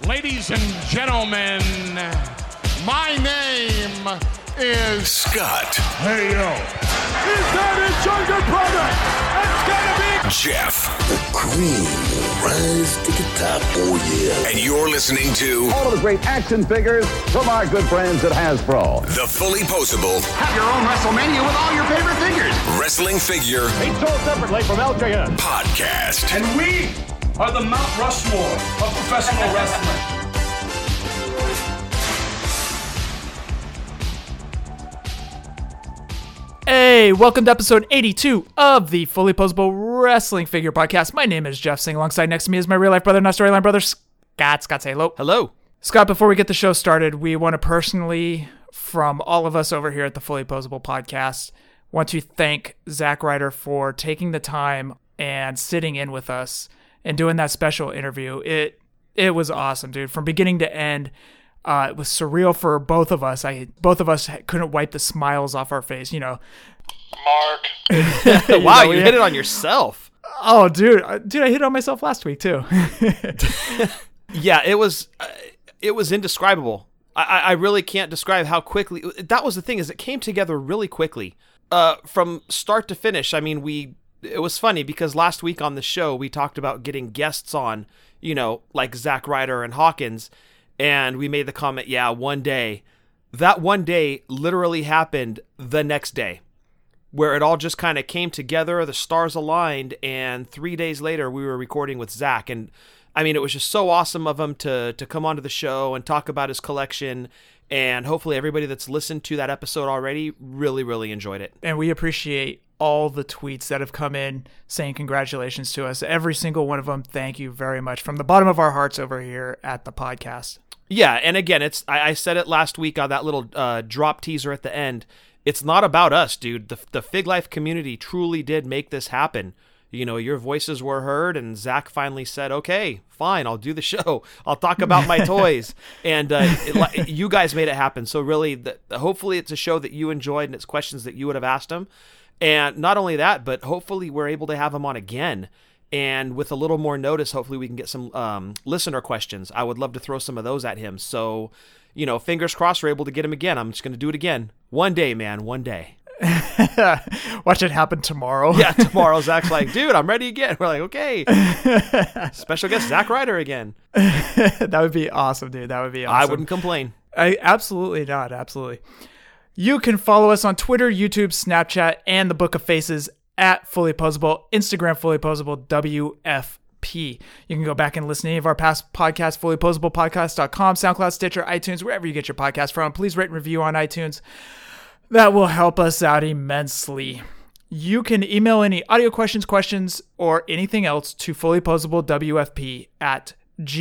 Ladies and gentlemen, my name is Scott. Hey, yo. Is that his younger brother? It's gonna be Jeff. The cream will rise to the top. Oh, yeah. And you're listening to all of the great action figures from our good friends at Hasbro. The Fully Posable. Have your own WrestleMania with all your favorite figures. Wrestling Figure. Each sold separately from LJN. Podcast. And we are the Mount Rushmore of professional wrestling. Hey, welcome to episode 82 of the Fully Posable Wrestling Figure Podcast. My name is Jeff Singh. Alongside next to me is my real-life brother, not storyline brother, Scott. Scott, say hello. Hello. Scott, before we get the show started, we want to personally, from all of us over here at the Fully Posable Podcast, want to thank Zack Ryder for taking the time and sitting in with us and doing that special interview. It was awesome, dude. From beginning to end, it was surreal for both of us. Both of us couldn't wipe the smiles off our face, you know. Mark. Wow, you hit it on yourself. Oh, dude, I hit it on myself last week too. Yeah, it was indescribable. I really can't describe how quickly. That was the thing, is it came together really quickly. From start to finish. I mean, it was funny because last week on the show we talked about getting guests on, you know, like Zack Ryder and Hawkins. And we made the comment, yeah, one day. That one day literally happened the next day, where it all just kind of came together, the stars aligned, and 3 days later we were recording with Zack. And I mean, it was just so awesome of him to come onto the show and talk about his collection. And hopefully everybody that's listened to that episode already really, really enjoyed it. And we appreciate all the tweets that have come in saying congratulations to us. Every single one of them, thank you very much from the bottom of our hearts over here at the podcast. Yeah, and again, I said it last week on that little drop teaser at the end. It's not about us, dude. The Fig Life community truly did make this happen. You know, your voices were heard, and Zack finally said, okay, fine, I'll do the show. I'll talk about my toys. And you guys made it happen. So really, hopefully it's a show that you enjoyed, and it's questions that you would have asked him. And not only that, but hopefully we're able to have him on again. And with a little more notice, hopefully we can get some listener questions. I would love to throw some of those at him. So, you know, fingers crossed we're able to get him again. I'm just going to do it again. One day, man, one day. Watch it happen tomorrow. Yeah, tomorrow Zack's like, dude, I'm ready again. We're like, okay. Special guest Zack Ryder again. That would be awesome, dude. That would be awesome. I wouldn't complain. Absolutely not. Absolutely. You can follow us on Twitter, YouTube, Snapchat, and the Book of Faces at Fully Posable, Instagram Fully Posable, WFP. You can go back and listen to any of our past podcasts, fullyposablepodcast.com, SoundCloud, Stitcher, iTunes, wherever you get your podcast from. Please rate and review on iTunes. That will help us out immensely. You can email any audio questions, or anything else to fullyposablewfp at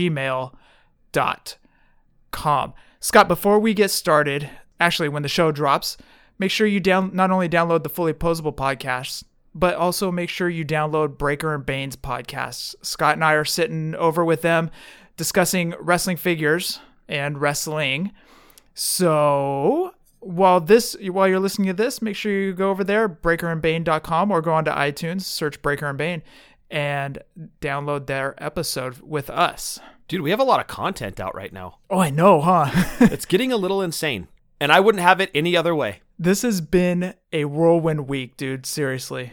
gmail.com. Scott, before we get started, actually, when the show drops, make sure you not only download the Fully Posable podcast, but also make sure you download Breaker and Bane's podcasts. Scott and I are sitting over with them discussing wrestling figures and wrestling. So while you're listening to this, make sure you go over there, breakerandbane.com, or go onto iTunes, search Breaker and Bane, and download their episode with us. Dude, we have a lot of content out right now. Oh, I know, huh? It's getting a little insane, and I wouldn't have it any other way. This has been a whirlwind week, dude. Seriously.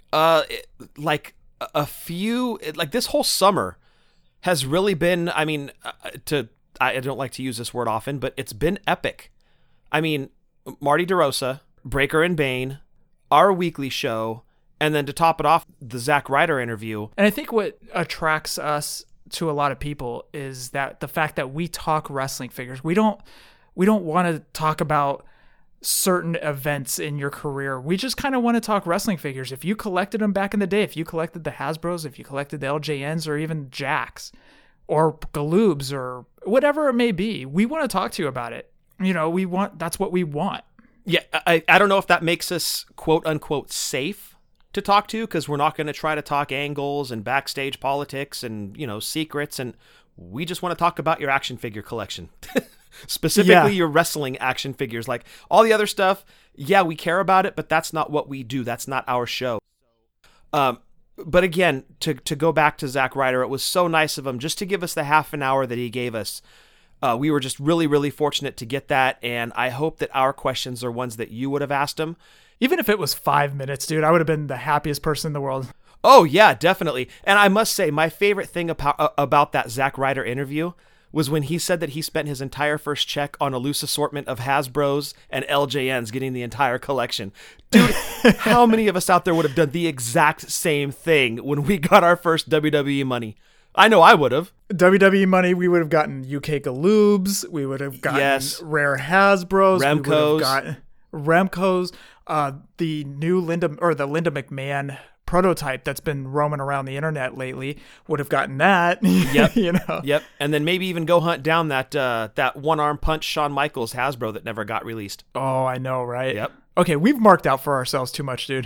This whole summer has really been, I mean, I don't like to use this word often, but it's been epic. I mean, Marty DeRosa, Breaker and Bane, our weekly show, and then to top it off, the Zack Ryder interview. And I think what attracts us to a lot of people is that the fact that we talk wrestling figures. We don't want to talk about certain events in your career. We just kind of want to talk wrestling figures. If you collected them back in the day, if you collected the Hasbros, if you collected the LJNs, or even Jacks or Galoobs or whatever it may be, we want to talk to you about it. You know, that's what we want. Yeah, I don't know if that makes us quote unquote safe to talk to, because we're not going to try to talk angles and backstage politics and, you know, secrets, and we just want to talk about your action figure collection. Specifically your wrestling action figures. Like all the other stuff, yeah, we care about it, but that's not what we do. That's not our show. But again, to go back to Zack Ryder, it was so nice of him just to give us the half an hour that he gave us. We were just really, really fortunate to get that, and I hope that our questions are ones that you would have asked him. Even if it was 5 minutes, dude, I would have been the happiest person in the world. Oh, yeah, definitely. And I must say, my favorite thing about that Zack Ryder interview was when he said that he spent his entire first check on a loose assortment of Hasbros and LJNs getting the entire collection. Dude, how many of us out there would have done the exact same thing when we got our first WWE money? I know I would have. WWE money, we would have gotten UK Galoobs. We would have gotten rare Hasbros. Remcos. We would have gotten Remcos. The new Linda McMahon prototype that's been roaming around the internet lately would have gotten that. Yep. Yep. And then maybe even go hunt down that one-arm punch Shawn Michaels Hasbro that never got released. Oh, I know, right? Yep. Okay, we've marked out for ourselves too much, dude.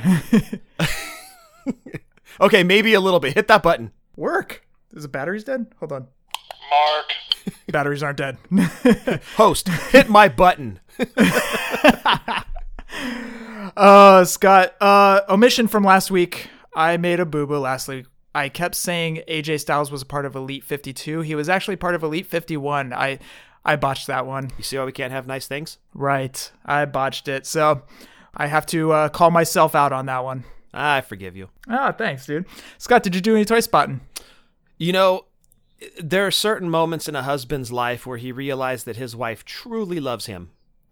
Okay, maybe a little bit. Hit that button. Work. Is the batteries dead? Hold on. Mark. Batteries aren't dead. Host, hit my button. Scott, omission from last week. I made a boo-boo last week. I kept saying AJ Styles was a part of Elite 52. He was actually part of Elite 51. I botched that one. You see why we can't have nice things? Right. I botched it. So I have to call myself out on that one. I forgive you. Oh, thanks, dude. Scott, did you do any toy spotting? You know, there are certain moments in a husband's life where he realized that his wife truly loves him.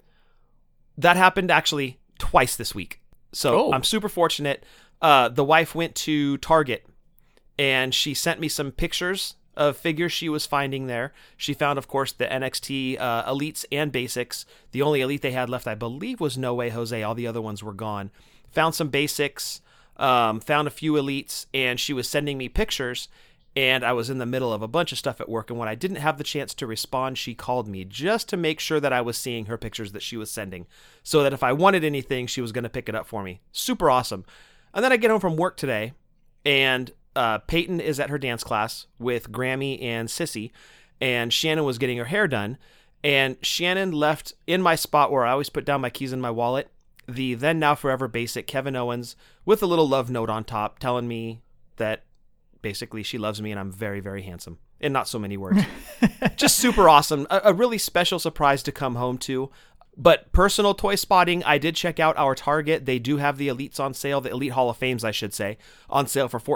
That happened actually twice this week. So I'm super fortunate. The wife went to Target and she sent me some pictures of figures she was finding there. She found, of course, the NXT Elites and Basics. The only Elite they had left, I believe, was No Way Jose. All the other ones were gone. Found some Basics, found a few Elites, and she was sending me pictures. And I was in the middle of a bunch of stuff at work, and when I didn't have the chance to respond, she called me just to make sure that I was seeing her pictures that she was sending, so that if I wanted anything, she was going to pick it up for me. Super awesome. And then I get home from work today, and Peyton is at her dance class with Grammy and Sissy, and Shannon was getting her hair done, and Shannon left in my spot where I always put down my keys in my wallet, the Then Now Forever basic Kevin Owens with a little love note on top telling me that basically she loves me and I'm very, very handsome. In not so many words. Just super awesome. A really special surprise to come home to. But personal toy spotting, I did check out our Target. They do have the Elites on sale, the Elite Hall of Fames, I should say, on sale for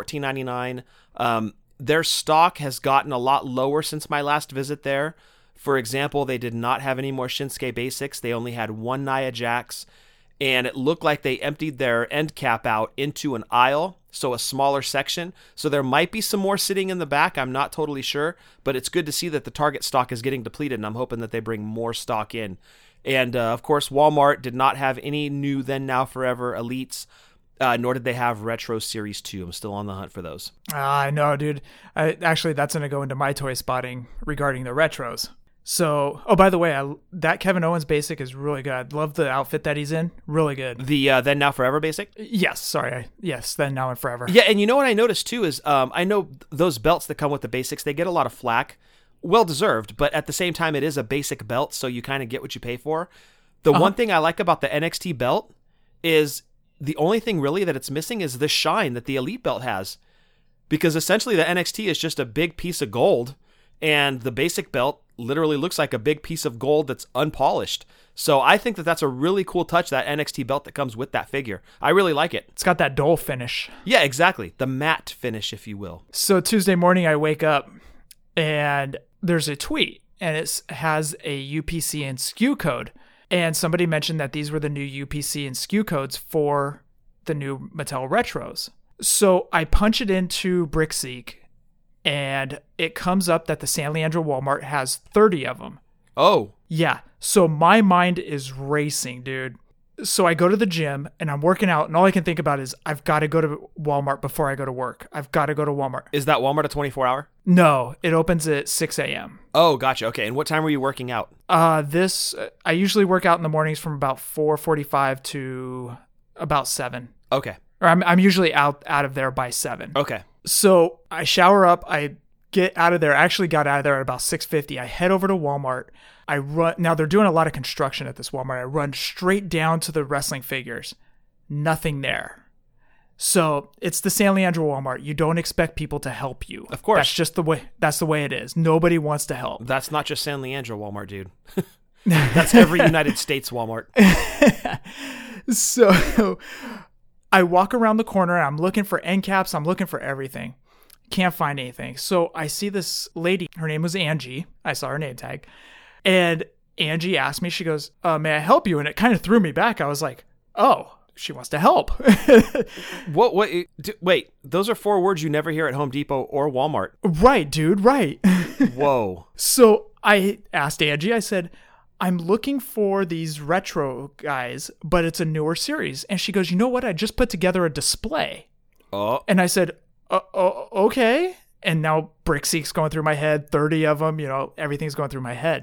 $14.99. Their stock has gotten a lot lower since my last visit there. For example, they did not have any more Shinsuke Basics. They only had one Nia Jax. And it looked like they emptied their end cap out into an aisle, so a smaller section. So there might be some more sitting in the back. I'm not totally sure, but it's good to see that the Target stock is getting depleted, and I'm hoping that they bring more stock in. And, of course, Walmart did not have any new Then Now Forever Elites, nor did they have Retro Series 2. I'm still on the hunt for those. I know, dude. Actually, that's going to go into my toy spotting regarding the retros. So, oh, by the way, that Kevin Owens basic is really good. I love the outfit that he's in. Really good. The Then Now Forever basic? Yes, sorry. Yes, Then Now and Forever. Yeah, and you know what I noticed too is I know those belts that come with the basics, they get a lot of flack. Well deserved, but at the same time, it is a basic belt, so you kind of get what you pay for. The one thing I like about the NXT belt is the only thing really that it's missing is the shine that the Elite belt has. Because essentially the NXT is just a big piece of gold, and the basic belt literally looks like a big piece of gold that's unpolished. So I think that that's a really cool touch, that NXT belt that comes with that figure. I really like it. It's got that dull finish. Yeah, exactly. The matte finish, if you will. So Tuesday morning I wake up and there's a tweet and it has a UPC and SKU code. And somebody mentioned that these were the new UPC and SKU codes for the new Mattel Retros. So I punch it into BrickSeek, and it comes up that the San Leandro Walmart has 30 of them. Oh. Yeah. So my mind is racing, dude. So I go to the gym, and I'm working out, and all I can think about is I've got to go to Walmart before I go to work. I've got to go to Walmart. Is that Walmart a 24-hour? No. It opens at 6 a.m. Oh, gotcha. Okay. And what time were you working out? I usually work out in the mornings from about 4:45 to about 7. Okay. Or I'm usually out of there by 7. Okay. So I shower up, I get out of there. I actually got out of there at about 6:50. I head over to Walmart. I run. Now they're doing a lot of construction at this Walmart. I run straight down to the wrestling figures. Nothing there. So it's the San Leandro Walmart. You don't expect people to help you. Of course. That's the way it is. Nobody wants to help. That's not just San Leandro Walmart, dude. That's every United States Walmart. So I walk around the corner and I'm looking for end caps. I'm looking for everything. Can't find anything. So I see this lady. Her name was Angie. I saw her name tag. And Angie asked me, she goes, may I help you? And it kind of threw me back. I was like, oh, she wants to help. Wait, those are 4 words you never hear at Home Depot or Walmart. Right, dude, right. Whoa. So I asked Angie, I said, I'm looking for these retro guys, but it's a newer series. And she goes, you know what? I just put together a display. Oh. And I said, okay. And now Brickseek's going through my head, 30 of them, everything's going through my head.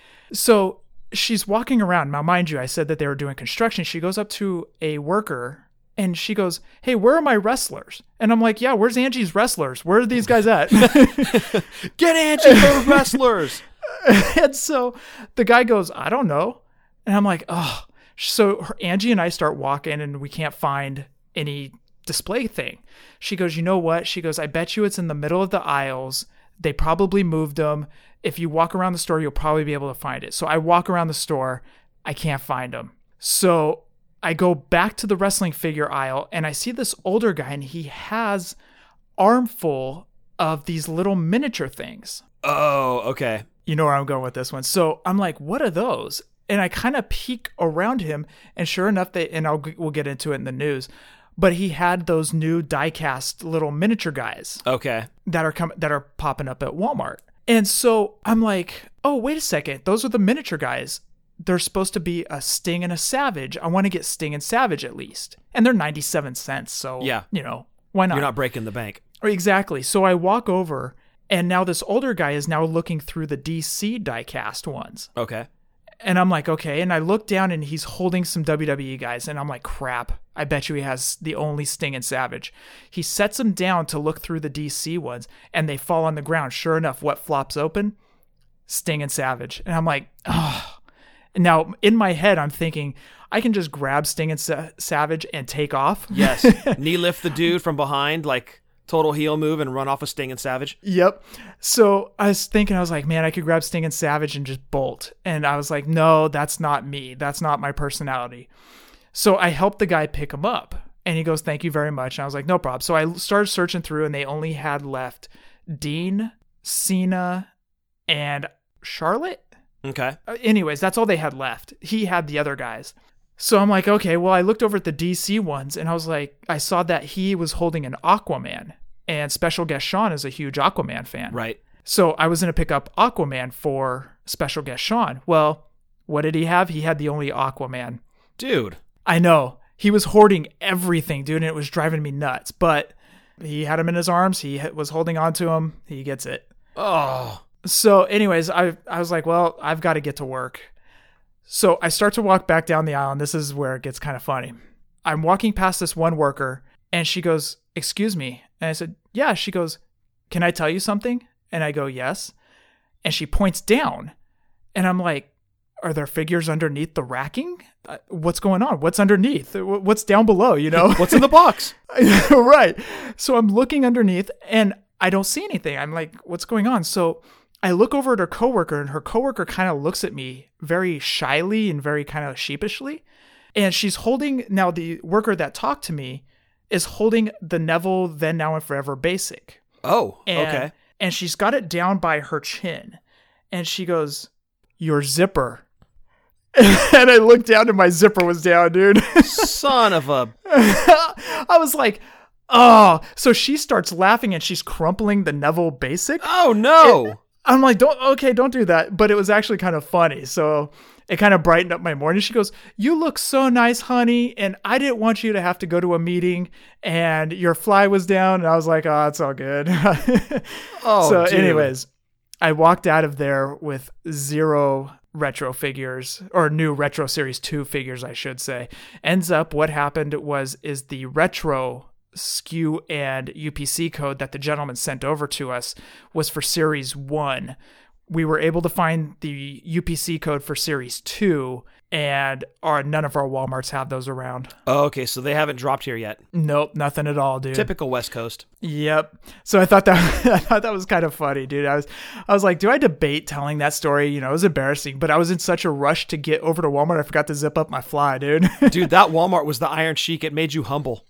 So she's walking around. Now, mind you, I said that they were doing construction. She goes up to a worker and she goes, hey, where are my wrestlers? And I'm like, yeah, where's Angie's wrestlers? Where are these guys at? Get Angie her wrestlers. And so the guy goes, I don't know. And I'm like, oh. So Angie and I start walking and we can't find any display thing. She goes, you know what? She goes, I bet you it's in the middle of the aisles. They probably moved them. If you walk around the store, you'll probably be able to find it. So I walk around the store. I can't find them. So I go back to the wrestling figure aisle and I see this older guy and he has armful of these little miniature things. Oh, okay. You know where I'm going with this one. So I'm like, what are those? And I kind of peek around him and sure enough, we'll get into it in the news, but he had those new die-cast little miniature guys. Okay. That are popping up at Walmart. And so I'm like, oh, wait a second. Those are the miniature guys. They're supposed to be a Sting and a Savage. I want to get Sting and Savage at least. And they're 97 cents. So, yeah, why not? You're not breaking the bank. Exactly. So I walk over and now this older guy is now looking through the DC die-cast ones. Okay. And I'm like, okay. And I look down and he's holding some WWE guys. And I'm like, crap. I bet you he has the only Sting and Savage. He sets them down to look through the DC ones and they fall on the ground. Sure enough, what flops open? Sting and Savage. And I'm like, oh. And now in my head, I'm thinking, I can just grab Sting and Savage and take off. Yes. Knee lift the dude from behind, like total heel move and run off with Sting and Savage. Yep. So I was thinking, I was like, man, I could grab Sting and Savage and just bolt. And I was like, no, that's not me. That's not my personality. So I helped the guy pick him up and he goes, thank you very much. And I was like, no problem. So I started searching through and they only had left Dean, Cena, and Charlotte. Okay. Anyways, that's all they had left. He had the other guys. So I'm like, okay, well, I looked over at the DC ones and I was like, I saw that he was holding an Aquaman and special guest Sean is a huge Aquaman fan. Right. So I was going to pick up Aquaman for special guest Sean. Well, what did he have? He had the only Aquaman. Dude. I know. He was hoarding everything, dude, and it was driving me nuts. But he had him in his arms. He was holding on to him. He gets it. Oh. So anyways, I was like, well, I've got to get to work. So I start to walk back down the aisle, and this is where it gets kind of funny. I'm walking past this one worker, and she goes, excuse me. And I said, yeah. She goes, can I tell you something? And I go, yes. And she points down, and I'm like, are there figures underneath the racking? What's going on? What's underneath? What's down below, What's in the box? Right. So I'm looking underneath, and I don't see anything. I'm like, what's going on? So I look over at her coworker, and her coworker kind of looks at me very shyly and very kind of sheepishly. And she's holding, now the worker that talked to me is holding the Neville Then, Now, and Forever Basic. Oh, okay. And she's got it down by her chin. And she goes, your zipper. And I looked down and my zipper was down, dude. Son of a... I was like, oh. So she starts laughing and she's crumpling the Neville Basic. Oh, no. I'm like, don't do that. But it was actually kind of funny. So it kind of brightened up my morning. She goes, you look so nice, honey. And I didn't want you to have to go to a meeting and your fly was down. And I was like, oh, it's all good. Oh, so dude. Anyways, I walked out of there with 0 retro figures, or new Retro Series 2 figures, I should say. Ends up, what happened is the retro SKU and UPC code that the gentleman sent over to us was for Series 1. We were able to find the UPC code for Series 2, and none of our Walmarts have those around. Oh, okay, so they haven't dropped here yet. Nope, nothing at all, dude. Typical West Coast. Yep. So I thought that was kind of funny, dude. I was like, do I debate telling that story? You know, it was embarrassing, but I was in such a rush to get over to Walmart, I forgot to zip up my fly, dude. Dude, that Walmart was the Iron Sheik. It made you humble.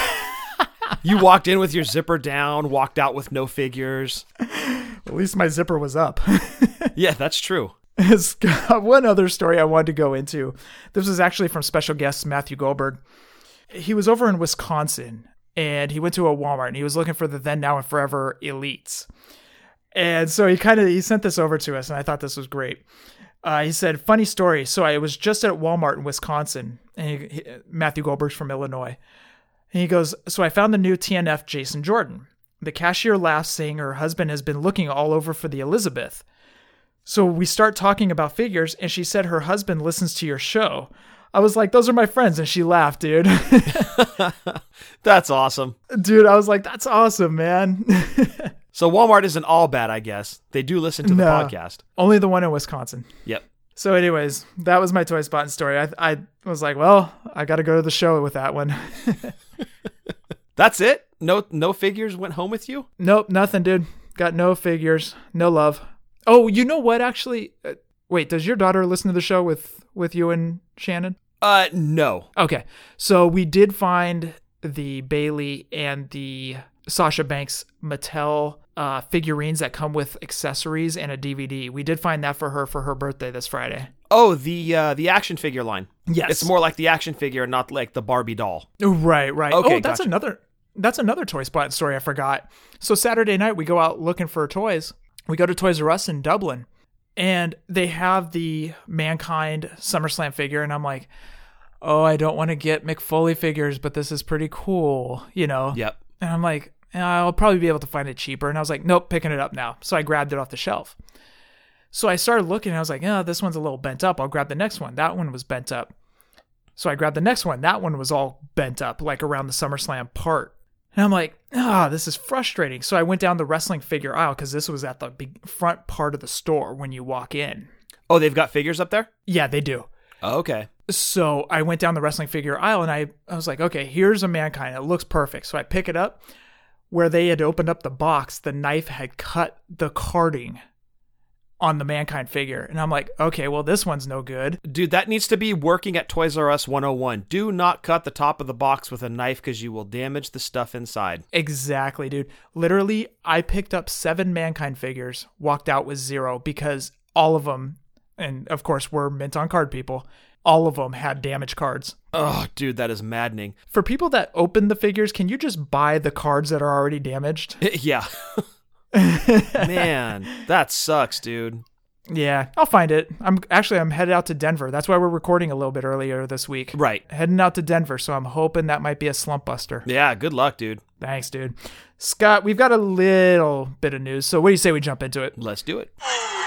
You walked in with your zipper down, walked out with no figures. At least my zipper was up. Yeah, that's true. One other story I wanted to go into. This was actually from special guest Matthew Goldberg. He was over in Wisconsin, and he went to a Walmart, and he was looking for the Then, Now, and Forever Elites. And so he sent this over to us, and I thought this was great. He said, funny story. So I was just at Walmart in Wisconsin, and Matthew Goldberg's from Illinois. And he goes, so I found the new TNF Jason Jordan. The cashier laughs, saying her husband has been looking all over for the Elizabeth. So we start talking about figures, and she said her husband listens to your show. I was like, those are my friends, and she laughed, dude. That's awesome. Dude, I was like, that's awesome, man. So Walmart isn't all bad, I guess. They do listen to the podcast. Only the one in Wisconsin. Yep. So anyways, that was my Toy Spotting story. I was like, well, I got to go to the show with that one. That's it? No figures went home with you? Nope, nothing, dude. Got no figures, no love. Oh, you know what, actually? Wait, does your daughter listen to the show with you and Shannon? No. Okay, so we did find the Bailey and the Sasha Banks Mattel figurines that come with accessories and a DVD. We did find that for her birthday this Friday. Oh, the action figure line. Yes. It's more like the action figure, not like the Barbie doll. Right. Okay, oh, that's gotcha. That's another Toy Spot story I forgot. So Saturday night, we go out looking for toys. We go to Toys R Us in Dublin, and they have the Mankind SummerSlam figure, and I'm like, oh, I don't want to get McFoley figures, but this is pretty cool, you know? Yep. And I'm like, I'll probably be able to find it cheaper. And I was like, nope, picking it up now. So I grabbed it off the shelf. So I started looking, and I was like, oh, this one's a little bent up. I'll grab the next one. That one was bent up. So I grabbed the next one. That one was all bent up, like around the SummerSlam part. And I'm like, this is frustrating. So I went down the wrestling figure aisle, because this was at the front part of the store when you walk in. Oh, they've got figures up there? Yeah, they do. Oh, okay. So I went down the wrestling figure aisle, and I was like, okay, here's a Mankind. It looks perfect. So I pick it up. Where they had opened up the box, the knife had cut the carding on the Mankind figure. And I'm like, okay, well, this one's no good. Dude, that needs to be working at Toys R Us 101. Do not cut the top of the box with a knife, because you will damage the stuff inside. Exactly, dude. Literally, I picked up 7 Mankind figures, walked out with 0, because all of them, and of course, we're mint on card people, all of them had damaged cards. Oh, dude, that is maddening. For people that open the figures, can you just buy the cards that are already damaged? Yeah. Man, that sucks, dude. Yeah, I'll find it. I'm headed out to Denver. That's why we're recording a little bit earlier this week. Right. Heading out to Denver, so I'm hoping that might be a slump buster. Yeah, good luck, dude. Thanks, dude. Scott, we've got a little bit of news, so what do you say we jump into it? Let's do it.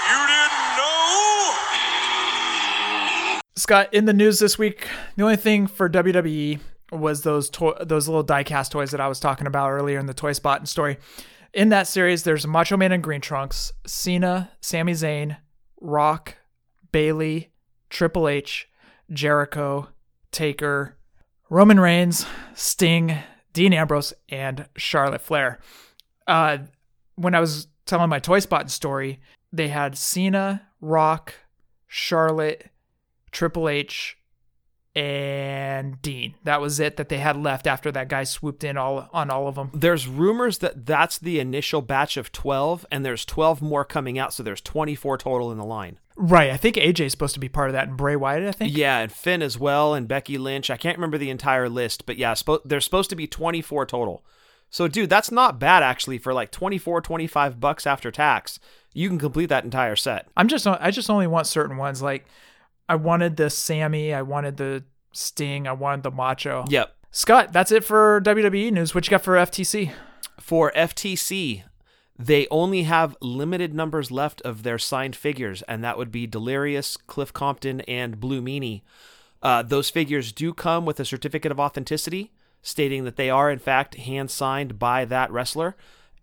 Scott, in the news this week, the only thing for WWE was those little die-cast toys that I was talking about earlier in the Toy Spotting story. In that series, there's Macho Man in green trunks, Cena, Sami Zayn, Rock, Bailey, Triple H, Jericho, Taker, Roman Reigns, Sting, Dean Ambrose, and Charlotte Flair. When I was telling my Toy Spotting story, they had Cena, Rock, Charlotte, Triple H, and Dean. That was it that they had left after that guy swooped in on all of them. There's rumors that that's the initial batch of 12, and there's 12 more coming out, so there's 24 total in the line. Right. I think AJ's supposed to be part of that, and Bray Wyatt, I think. Yeah, and Finn as well, and Becky Lynch. I can't remember the entire list, but yeah, there's supposed to be 24 total. So, dude, that's not bad, actually, for like $25 after tax. You can complete that entire set. I just only want certain ones, like I wanted the Sammy, I wanted the Sting, I wanted the Macho. Yep. Scott, that's it for WWE news. What you got for FTC? For FTC, they only have limited numbers left of their signed figures, and that would be Delirious, Cliff Compton, and Blue Meanie. Those figures do come with a certificate of authenticity stating that they are, in fact, hand-signed by that wrestler.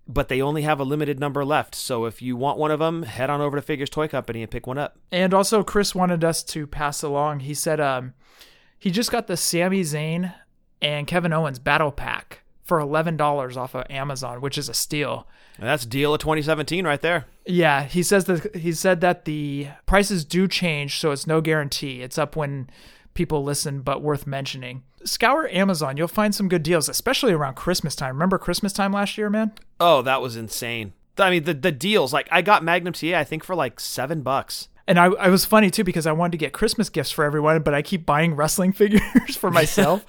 but they only have a limited number left. So if you want one of them, head on over to Figures Toy Company and pick one up. And also, Chris wanted us to pass along. He said he just got the Sami Zayn and Kevin Owens battle pack for $11 off of Amazon, which is a steal. And that's deal of 2017 right there. Yeah, he said that the prices do change, so it's no guarantee. It's up when people listen, but worth mentioning. Scour Amazon, you'll find some good deals, especially around Christmas time. Remember Christmas time last year, man? Oh, that was insane. I mean, the deals, like I got Magnum TA, I think for like $7. And I was funny too because I wanted to get Christmas gifts for everyone, but I keep buying wrestling figures for myself.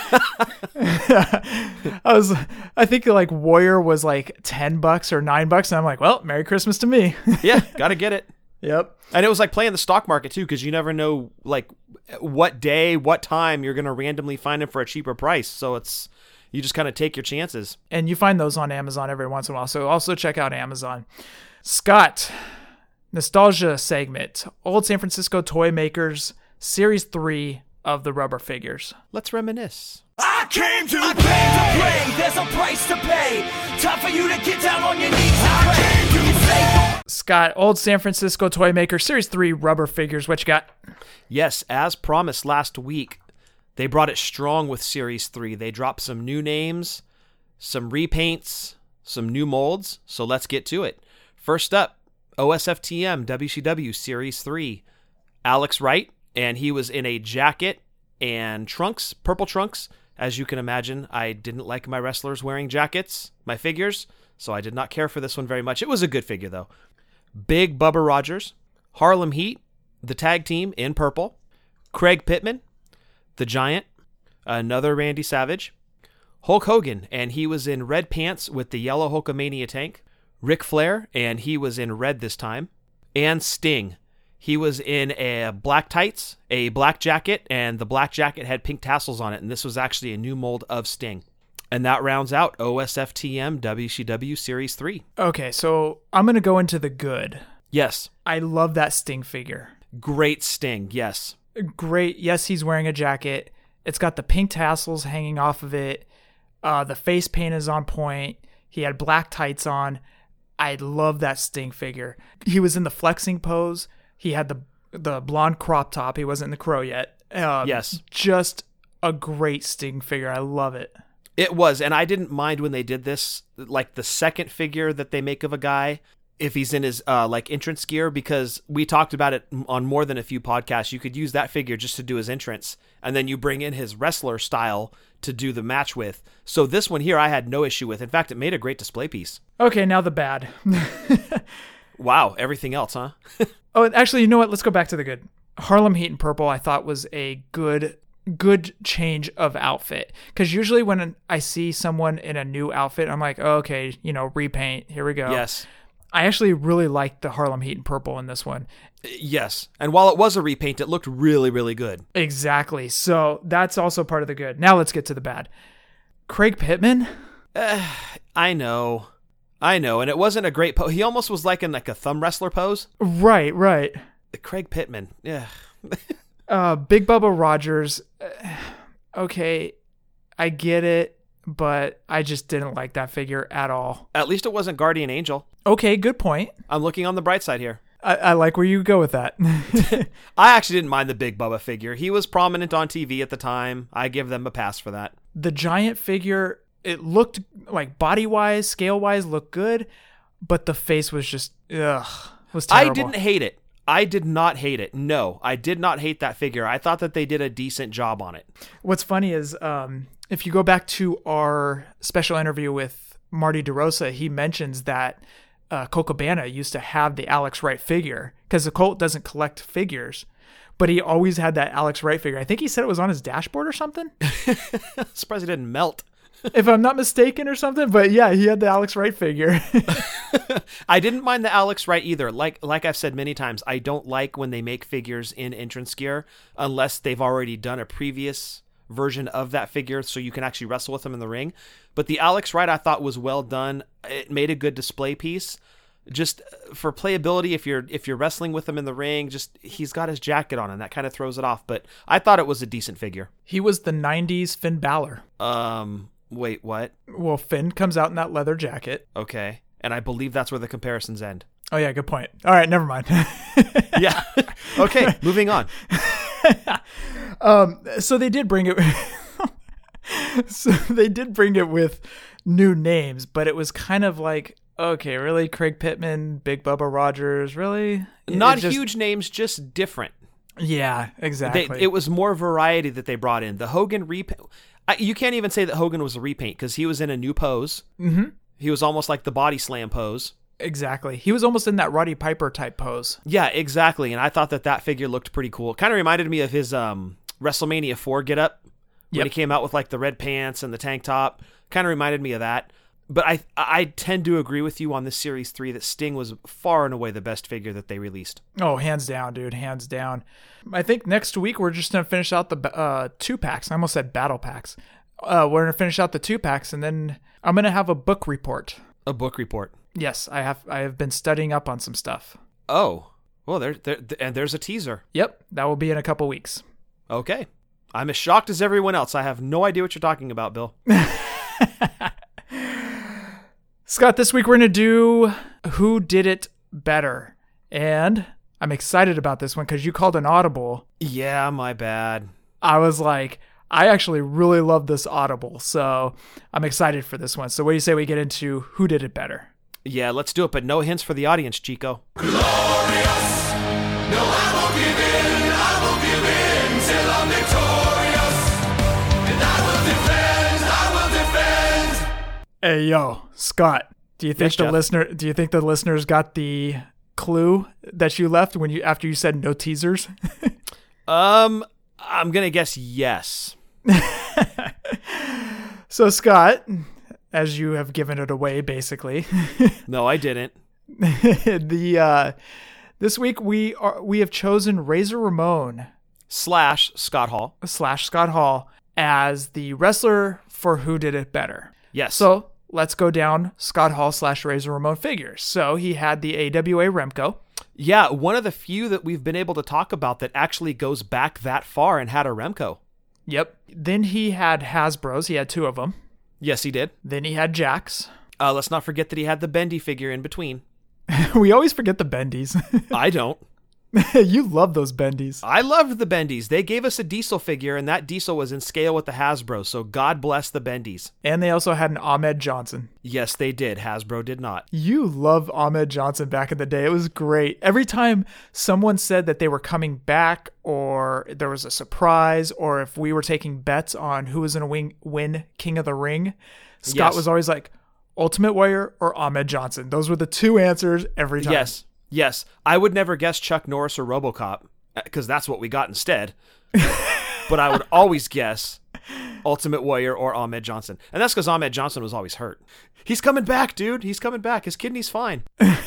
I think like Warrior was like $10 or $9, and I'm like, well, Merry Christmas to me. Yeah, gotta get it. Yep. And it was like playing the stock market too, because you never know like what day, what time you're gonna randomly find them for a cheaper price. So you just kind of take your chances. And you find those on Amazon every once in a while. So also check out Amazon. Scott, nostalgia segment, Old San Francisco Toy Makers, Series 3 of the rubber figures. Let's reminisce. I came to play. There's a price to pay. Time for you to get down on your knees and pray. Scott, Old San Francisco Toy Maker, Series 3 rubber figures. What you got? Yes, as promised last week, they brought it strong with Series 3. They dropped some new names, some repaints, some new molds. So let's get to it. First up, OSFTM WCW Series 3. Alex Wright, and he was in a jacket and trunks, purple trunks. As you can imagine, I didn't like my wrestlers wearing jackets, my figures, so I did not care for this one very much. It was a good figure, though. Big Bubba Rogers, Harlem Heat, the tag team in purple, Craig Pittman, the Giant, another Randy Savage, Hulk Hogan, and he was in red pants with the yellow Hulkamania tank, Ric Flair, and he was in red this time, and Sting. He was in a black tights, a black jacket, and the black jacket had pink tassels on it, and this was actually a new mold of Sting. And that rounds out OSFTM WCW Series 3. Okay, so I'm going to go into the good. Yes. I love that Sting figure. Great Sting, yes. Great. Yes, he's wearing a jacket. It's got the pink tassels hanging off of it. The face paint is on point. He had black tights on. I love that Sting figure. He was in the flexing pose. He had the blonde crop top. He wasn't in the crow yet. Yes. Just a great Sting figure. I love it. It was, and I didn't mind when they did this, like the second figure that they make of a guy, if he's in his like entrance gear, because we talked about it on more than a few podcasts. You could use that figure just to do his entrance, and then you bring in his wrestler style to do the match with. So this one here I had no issue with. In fact, it made a great display piece. Okay, now the bad. Wow, everything else, huh? Oh, actually, you know what? Let's go back to the good. Harlem Heat in purple, I thought was a good change of outfit. Because usually when I see someone in a new outfit, I'm like, oh, okay, repaint. Here we go. Yes. I actually really liked the Harlem Heat in purple in this one. Yes. And while it was a repaint, it looked really, really good. Exactly. So that's also part of the good. Now let's get to the bad. Craig Pittman? I know. And it wasn't a great pose. He almost was like in like a thumb wrestler pose. Right. Craig Pittman. Yeah. Big Bubba Rogers. Okay, I get it, but I just didn't like that figure at all. At least it wasn't Guardian Angel. Okay, good point. I'm looking on the bright side here. I like where you go with that. I actually didn't mind the Big Bubba figure. He was prominent on TV at the time. I give them a pass for that. The Giant figure, it looked like body-wise, scale-wise, looked good, but the face was just, was terrible. I didn't hate it. I did not hate it. No, I did not hate that figure. I thought that they did a decent job on it. What's funny is if you go back to our special interview with Marty DeRosa, he mentions that Colt Cabana used to have the Alex Wright figure because the Colt doesn't collect figures, but he always had that Alex Wright figure. I think he said it was on his dashboard or something. Surprised it didn't melt. If I'm not mistaken or something, but yeah, he had the Alex Wright figure. I didn't mind the Alex Wright either. Like I've said many times, I don't like when they make figures in entrance gear unless they've already done a previous version of that figure so you can actually wrestle with them in the ring. But the Alex Wright I thought was well done. It made a good display piece. Just for playability, if you're wrestling with him in the ring, just he's got his jacket on and that kind of throws it off. But I thought it was a decent figure. He was the 90s Finn Balor. Wait, what? Well, Finn comes out in that leather jacket. Okay. And I believe that's where the comparisons end. Oh, yeah, good point. All right, never mind. Yeah. Okay, moving on. So they did bring it. So they did bring it with new names, but it was kind of like, okay, really, Craig Pittman, Big Bubba Rogers, really? Not huge names, just different. Yeah, exactly. It was more variety that they brought in. The Hogan repaint. You can't even say that Hogan was a repaint because he was in a new pose. Mm-hmm. He was almost like the body slam pose. Exactly. He was almost in that Roddy Piper type pose. Yeah, exactly. And I thought that figure looked pretty cool. It kind of reminded me of his WrestleMania 4 getup when he came out with like the red pants and the tank top. Kind of reminded me of that. But I tend to agree with you on this Series 3 that Sting was far and away the best figure that they released. Oh, hands down, dude. Hands down. I think next week we're just going to finish out the 2-packs. I almost said battle packs. We're going to finish out the 2-packs, and then I'm going to have a book report. A book report? Yes, I have been studying up on some stuff. Oh, well, there's a teaser. Yep, that will be in a couple weeks. Okay. I'm as shocked as everyone else. I have no idea what you're talking about, Bill. Scott, this week we're going to do Who Did It Better. And I'm excited about this one because you called an audible. Yeah, my bad. I was like, I actually really love this audible, so I'm excited for this one. So what do you say we get into Who Did It Better? Yeah, let's do it, but no hints for the audience, Chico. Glorious. No, I won't give in till I'm victorious. And I will defend. Hey, yo, Scott, do you think Yes, Jeff? Do you think the listeners got the clue that you left after you said no teasers? I'm gonna guess yes. So, Scott, as you have given it away, basically. No, I didn't. This week we have chosen Razor Ramon / Scott Hall. / Scott Hall as the wrestler for Who Did It Better. Yes. So let's go down Scott Hall / Razor Ramon figures. So he had the AWA Remco. Yeah, one of the few that we've been able to talk about that actually goes back that far and had a Remco. Yep. Then he had Hasbro's. He had 2 of them. Yes, he did. Then he had Jack's. Let's not forget that he had the Bendy figure in between. We always forget the Bendies. I don't. You love those Bendies. I loved the Bendies. They gave us a Diesel figure, and that Diesel was in scale with the Hasbro, so God bless the Bendies. And they also had an Ahmed Johnson. Yes, they did. Hasbro did not. You loved Ahmed Johnson back in the day. It was great. Every time someone said that they were coming back, or there was a surprise, or if we were taking bets on who was going to win King of the Ring, Scott was always like, Ultimate Warrior or Ahmed Johnson. Those were the 2 answers every time. Yes. I would never guess Chuck Norris or RoboCop, because that's what we got instead. But I would always guess Ultimate Warrior or Ahmed Johnson. And that's because Ahmed Johnson was always hurt. He's coming back, dude. He's coming back. His kidney's fine.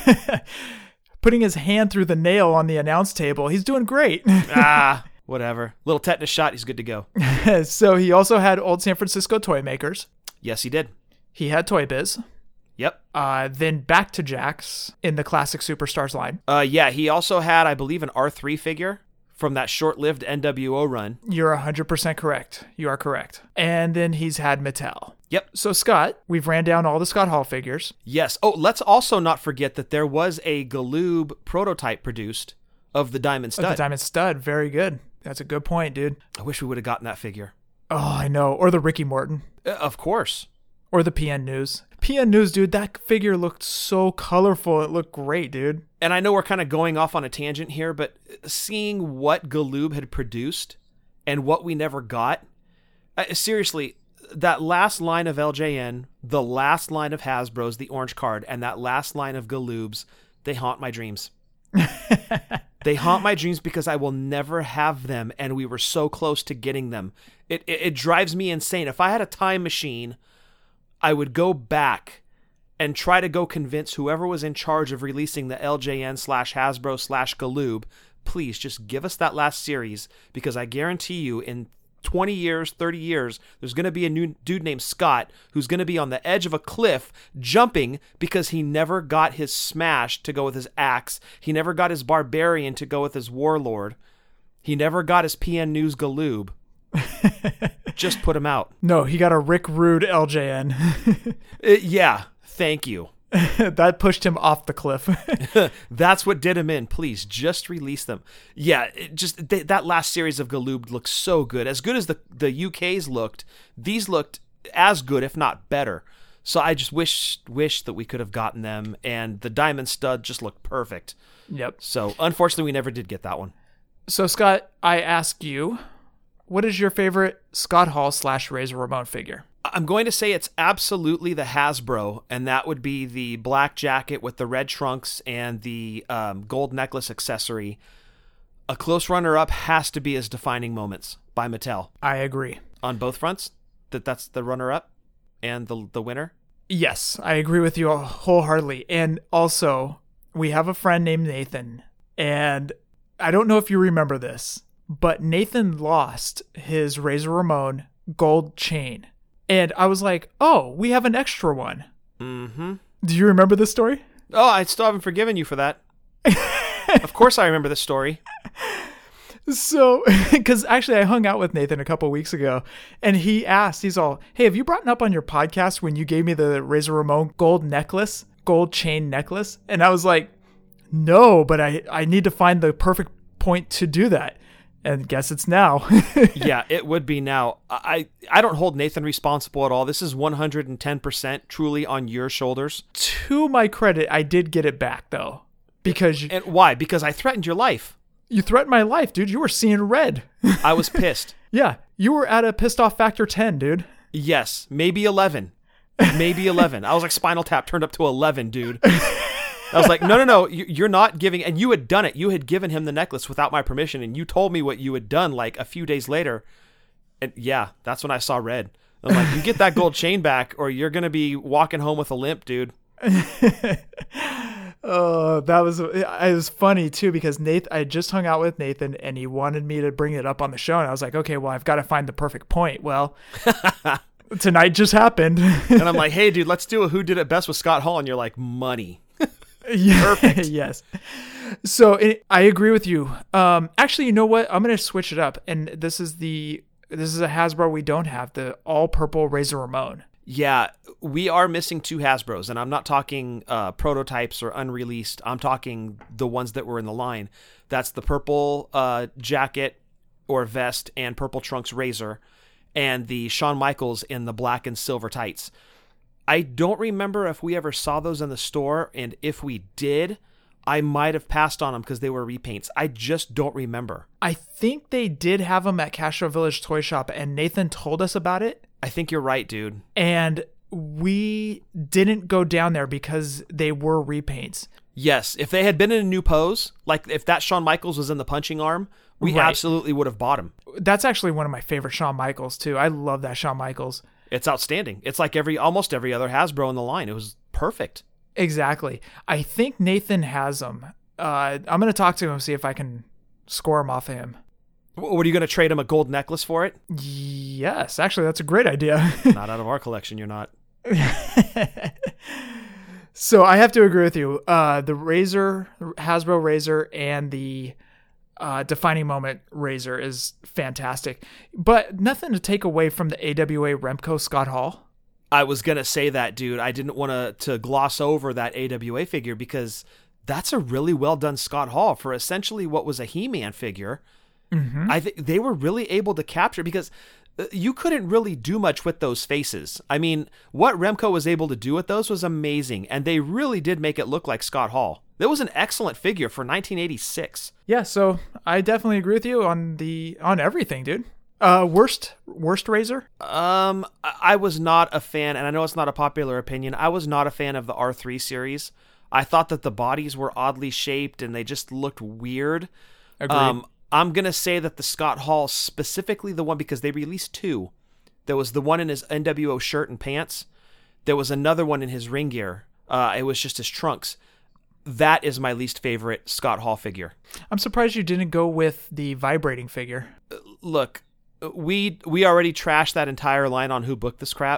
Putting his hand through the nail on the announce table. He's doing great. Whatever. Little tetanus shot. He's good to go. So he also had Old San Francisco Toy Makers. Yes, he did. He had Toy Biz. Yep. Then back to Jack's in the Classic Superstars line. Yeah, he also had, I believe, an R3 figure from that short-lived NWO run. You're 100% correct. You are correct. And then he's had Mattel. Yep. So, Scott, we've ran down all the Scott Hall figures. Yes. Oh, let's also not forget that there was a Galoob prototype produced of the Diamond Stud. The Diamond Stud. Very good. That's a good point, dude. I wish we would have gotten that figure. Oh, I know. Or the Ricky Morton. Of course. Or the PN News. PN News, dude, that figure looked so colorful. It looked great, dude. And I know we're kind of going off on a tangent here, but seeing what Galoob had produced and what we never got, seriously, that last line of LJN, the last line of Hasbro's, the orange card, and that last line of Galoob's, they haunt my dreams. They haunt my dreams because I will never have them, and we were so close to getting them. It drives me insane. If I had a time machine, I would go back and try to go convince whoever was in charge of releasing the LJN / Hasbro / Galoob, please just give us that last series, because I guarantee you in 20 years, 30 years, there's going to be a new dude named Scott who's going to be on the edge of a cliff jumping because he never got his Smash to go with his Axe. He never got his Barbarian to go with his Warlord. He never got his PN News Galoob. Just put him out. No, he got a Rick Rude LJN. Yeah, thank you. That pushed him off the cliff. That's what did him in. Please, just release them. Yeah, that last series of Galoob looked so good. As good as the UK's looked, these looked as good, if not better. So I just wish that we could have gotten them, and the Diamond Stud just looked perfect. Yep. So unfortunately, we never did get that one. So Scott, I ask you, what is your favorite Scott Hall / Razor Ramon figure? I'm going to say it's absolutely the Hasbro, and that would be the black jacket with the red trunks and the gold necklace accessory. A close runner-up has to be his Defining Moments by Mattel. I agree. On both fronts? That's the runner-up and the winner? Yes, I agree with you wholeheartedly. And also, we have a friend named Nathan, and I don't know if you remember this, but Nathan lost his Razor Ramon gold chain. And I was like, oh, we have an extra one. Mm-hmm. Do you remember this story? Oh, I still haven't forgiven you for that. Of course I remember this story. So, because actually I hung out with Nathan a couple weeks ago, and he asked, he's all, hey, have you brought it up on your podcast when you gave me the Razor Ramon gold chain necklace? And I was like, no, but I need to find the perfect point to do that. And guess it's now. Yeah, it would be now. I don't hold Nathan responsible at all. This is 110% truly on your shoulders. To my credit, I did get it back, though. Because And why? Because I threatened your life. You threatened my life, dude. You were seeing red. I was pissed. Yeah, you were at a pissed off factor 10, dude. Yes, maybe 11. Maybe 11. I was like, Spinal Tap turned up to 11, dude. I was like, no, you're not giving, and you had done it. You had given him the necklace without my permission, and you told me what you had done like a few days later. And yeah, that's when I saw red. I'm like, you get that gold chain back, or you're going to be walking home with a limp, dude. Oh, it was funny too, because I just hung out with Nathan, and he wanted me to bring it up on the show, and I was like, okay, well, I've got to find the perfect point. Well, tonight just happened. And I'm like, hey, dude, let's do a Who Did It Best with Scott Hall, and you're like, money. Yeah, perfect. Yes. So I agree with you. Actually, you know what? I'm going to switch it up. And this is a Hasbro we don't have, the all purple Razor Ramon. Yeah, we are missing 2 Hasbros, and I'm not talking prototypes or unreleased. I'm talking the ones that were in the line. That's the purple jacket or vest and purple trunks Razor, and the Shawn Michaels in the black and silver tights. I don't remember if we ever saw those in the store, and if we did, I might have passed on them because they were repaints. I just don't remember. I think they did have them at Castro Village Toy Shop, and Nathan told us about it. I think you're right, dude. And we didn't go down there because they were repaints. Yes, if they had been in a new pose, like if that Shawn Michaels was in the punching arm, we absolutely would have bought him. That's actually one of my favorite Shawn Michaels, too. I love that Shawn Michaels. It's outstanding. It's like almost every other Hasbro in the line. It was perfect. Exactly. I think Nathan has them. I'm going to talk to him and see if I can score him off of him. What, are you going to trade him a gold necklace for it? Yes. Actually, that's a great idea. Not out of our collection, you're not. So I have to agree with you. The Hasbro Razor and the Defining Moment Razor is fantastic. But nothing to take away from the AWA Remco Scott Hall. I was going to say that, dude. I didn't want to gloss over that AWA figure because that's a really well done Scott Hall for essentially what was a He-Man figure. Mm-hmm. I think they were really able to capture, because you couldn't really do much with those faces. I mean, what Remco was able to do with those was amazing, and they really did make it look like Scott Hall. That was an excellent figure for 1986. Yeah, so I definitely agree with you on everything, dude. Worst Razor? I was not a fan, and I know it's not a popular opinion. I was not a fan of the R3 series. I thought that the bodies were oddly shaped and they just looked weird. Agreed. I'm going to say that the Scott Hall, specifically the one, because they released 2. There was the one in his NWO shirt and pants. There was another one in his ring gear. It was just his trunks. That is my least favorite Scott Hall figure. I'm surprised you didn't go with the vibrating figure. Look, we already trashed that entire line on Who Booked This Crap.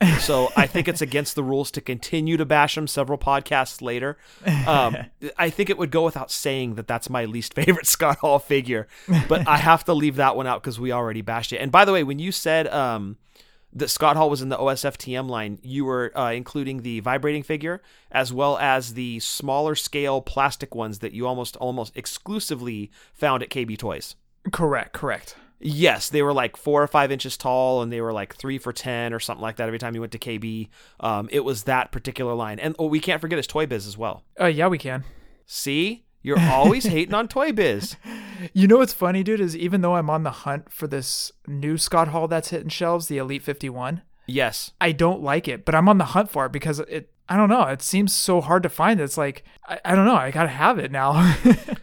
So I think it's against the rules to continue to bash him several podcasts later. I think it would go without saying that that's my least favorite Scott Hall figure, but I have to leave that one out because we already bashed it. And by the way, when you said that Scott Hall was in the OSFTM line, you were including the vibrating figure as well as the smaller scale plastic ones that you almost exclusively found at KB Toys. Correct. Yes, they were like 4 or 5 inches tall, and they were like 3 for $10 or something like that every time you went to KB. It was that particular line. And we can't forget his Toy Biz as well. Yeah, we can. See? You're always hating on Toy Biz. You know what's funny, dude, is even though I'm on the hunt for this new Scott Hall that's hitting shelves, the Elite 51. Yes. I don't like it, but I'm on the hunt for it because I don't know. It seems so hard to find. It's like, I don't know. I got to have it now.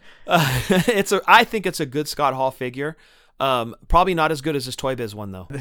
I think it's a good Scott Hall figure. Probably not as good as his Toy Biz one though.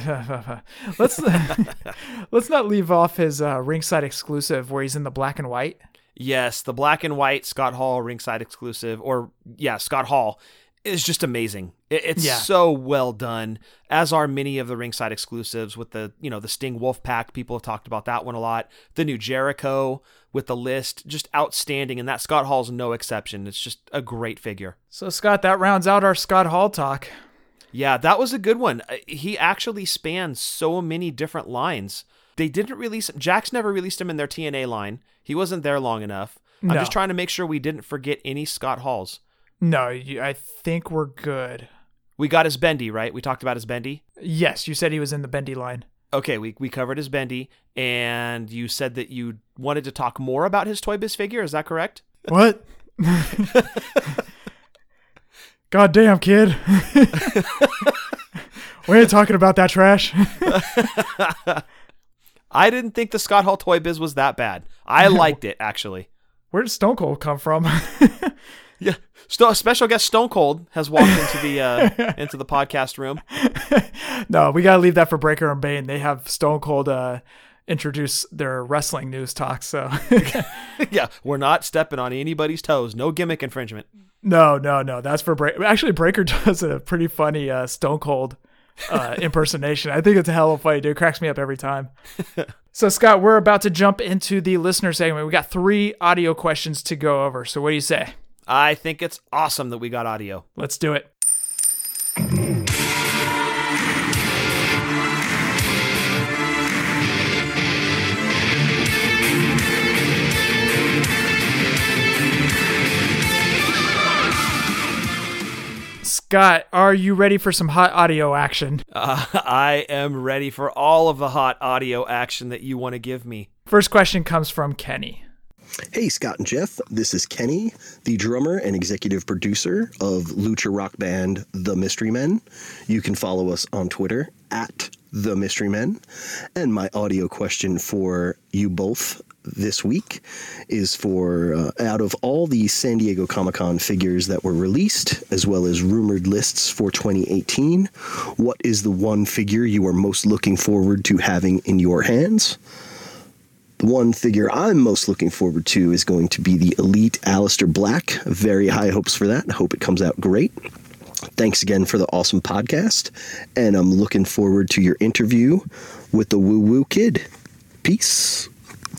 Let's not leave off his ringside exclusive where he's in the black and white. Yes, the black and white Scott Hall ringside exclusive, Scott Hall is just amazing. It's so well done, as are many of the ringside exclusives with the Sting Wolfpack. People have talked about that one a lot. The new Jericho with the list, just outstanding, and that Scott Hall's no exception. It's just a great figure. So Scott, that rounds out our Scott Hall talk. Yeah, that was a good one. He actually spans so many different lines. They didn't release him. Jakks never released him in their TNA line. He wasn't there long enough. No. I'm just trying to make sure we didn't forget any Scott Halls. No, I think we're good. We got his Bendy, right? We talked about his Bendy? Yes, you said he was in the Bendy line. Okay, we covered his Bendy, and you said that you wanted to talk more about his Toy Biz figure. Is that correct? What? God damn, kid. We ain't talking about that trash. I didn't think the Scott Hall Toy Biz was that bad. I liked it, actually. Where did Stone Cold come from? Yeah, special guest Stone Cold has walked into the podcast room. No, we gotta leave that for Breaker and Bane. They have Stone Cold introduce their wrestling news talk. So yeah, we're not stepping on anybody's toes. No gimmick infringement. No. That's for Breaker. Actually, Breaker does a pretty funny Stone Cold impersonation. I think it's a hell of a funny, dude. It cracks me up every time. So Scott, we're about to jump into the listener segment. We got 3 audio questions to go over. So what do you say? I think it's awesome that we got audio. Let's do it. Scott, are you ready for some hot audio action? I am ready for all of the hot audio action that you want to give me. First question comes from Kenny. Hey, Scott and Jeff. This is Kenny, the drummer and executive producer of lucha rock band The Mystery Men. You can follow us on Twitter at The Mystery Men. And my audio question for you both this week is for, out of all the San Diego Comic-Con figures that were released, as well as rumored lists for 2018, what is the one figure you are most looking forward to having in your hands? The one figure I'm most looking forward to is going to be the Elite Aleister Black. Very high hopes for that. I hope it comes out great. Thanks again for the awesome podcast, and I'm looking forward to your interview with the Woo Woo Kid. Peace.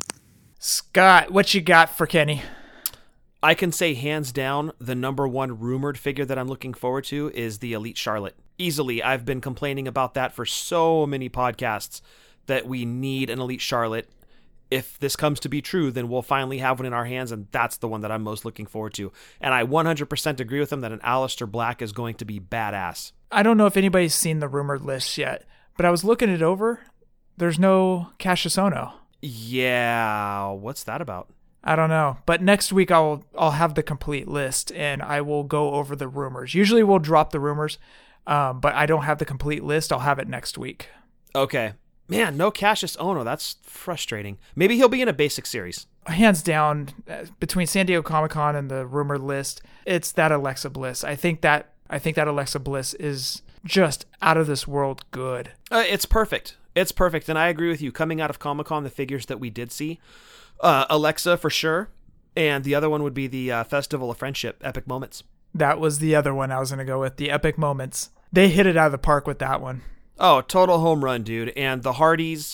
Scott, what you got for Kenny? I can say hands down, the number one rumored figure that I'm looking forward to is the Elite Charlotte. Easily, I've been complaining about that for so many podcasts that we need an Elite Charlotte. If this comes to be true, then we'll finally have one in our hands, and that's the one that I'm most looking forward to. And I 100% agree with him that an Aleister Black is going to be badass. I don't know if anybody's seen the rumored list yet, but I was looking it over. There's no Cassius Ohno. Yeah, what's that about? I don't know, but next week I'll have the complete list, and I will go over the rumors. Usually we'll drop the rumors, but I don't have the complete list. I'll have it next week. Okay. Man, no Cassius Ohno. That's frustrating. Maybe he'll be in a basic series. Hands down, between San Diego Comic-Con and the rumored list, it's that Alexa Bliss. I think that Alexa Bliss is just out of this world good. It's perfect. It's perfect, and I agree with you. Coming out of Comic-Con, the figures that we did see, Alexa for sure, and the other one would be the Festival of Friendship, Epic Moments. That was the other one I was going to go with, the Epic Moments. They hit it out of the park with that one. Oh, total home run, dude. And the Hardys,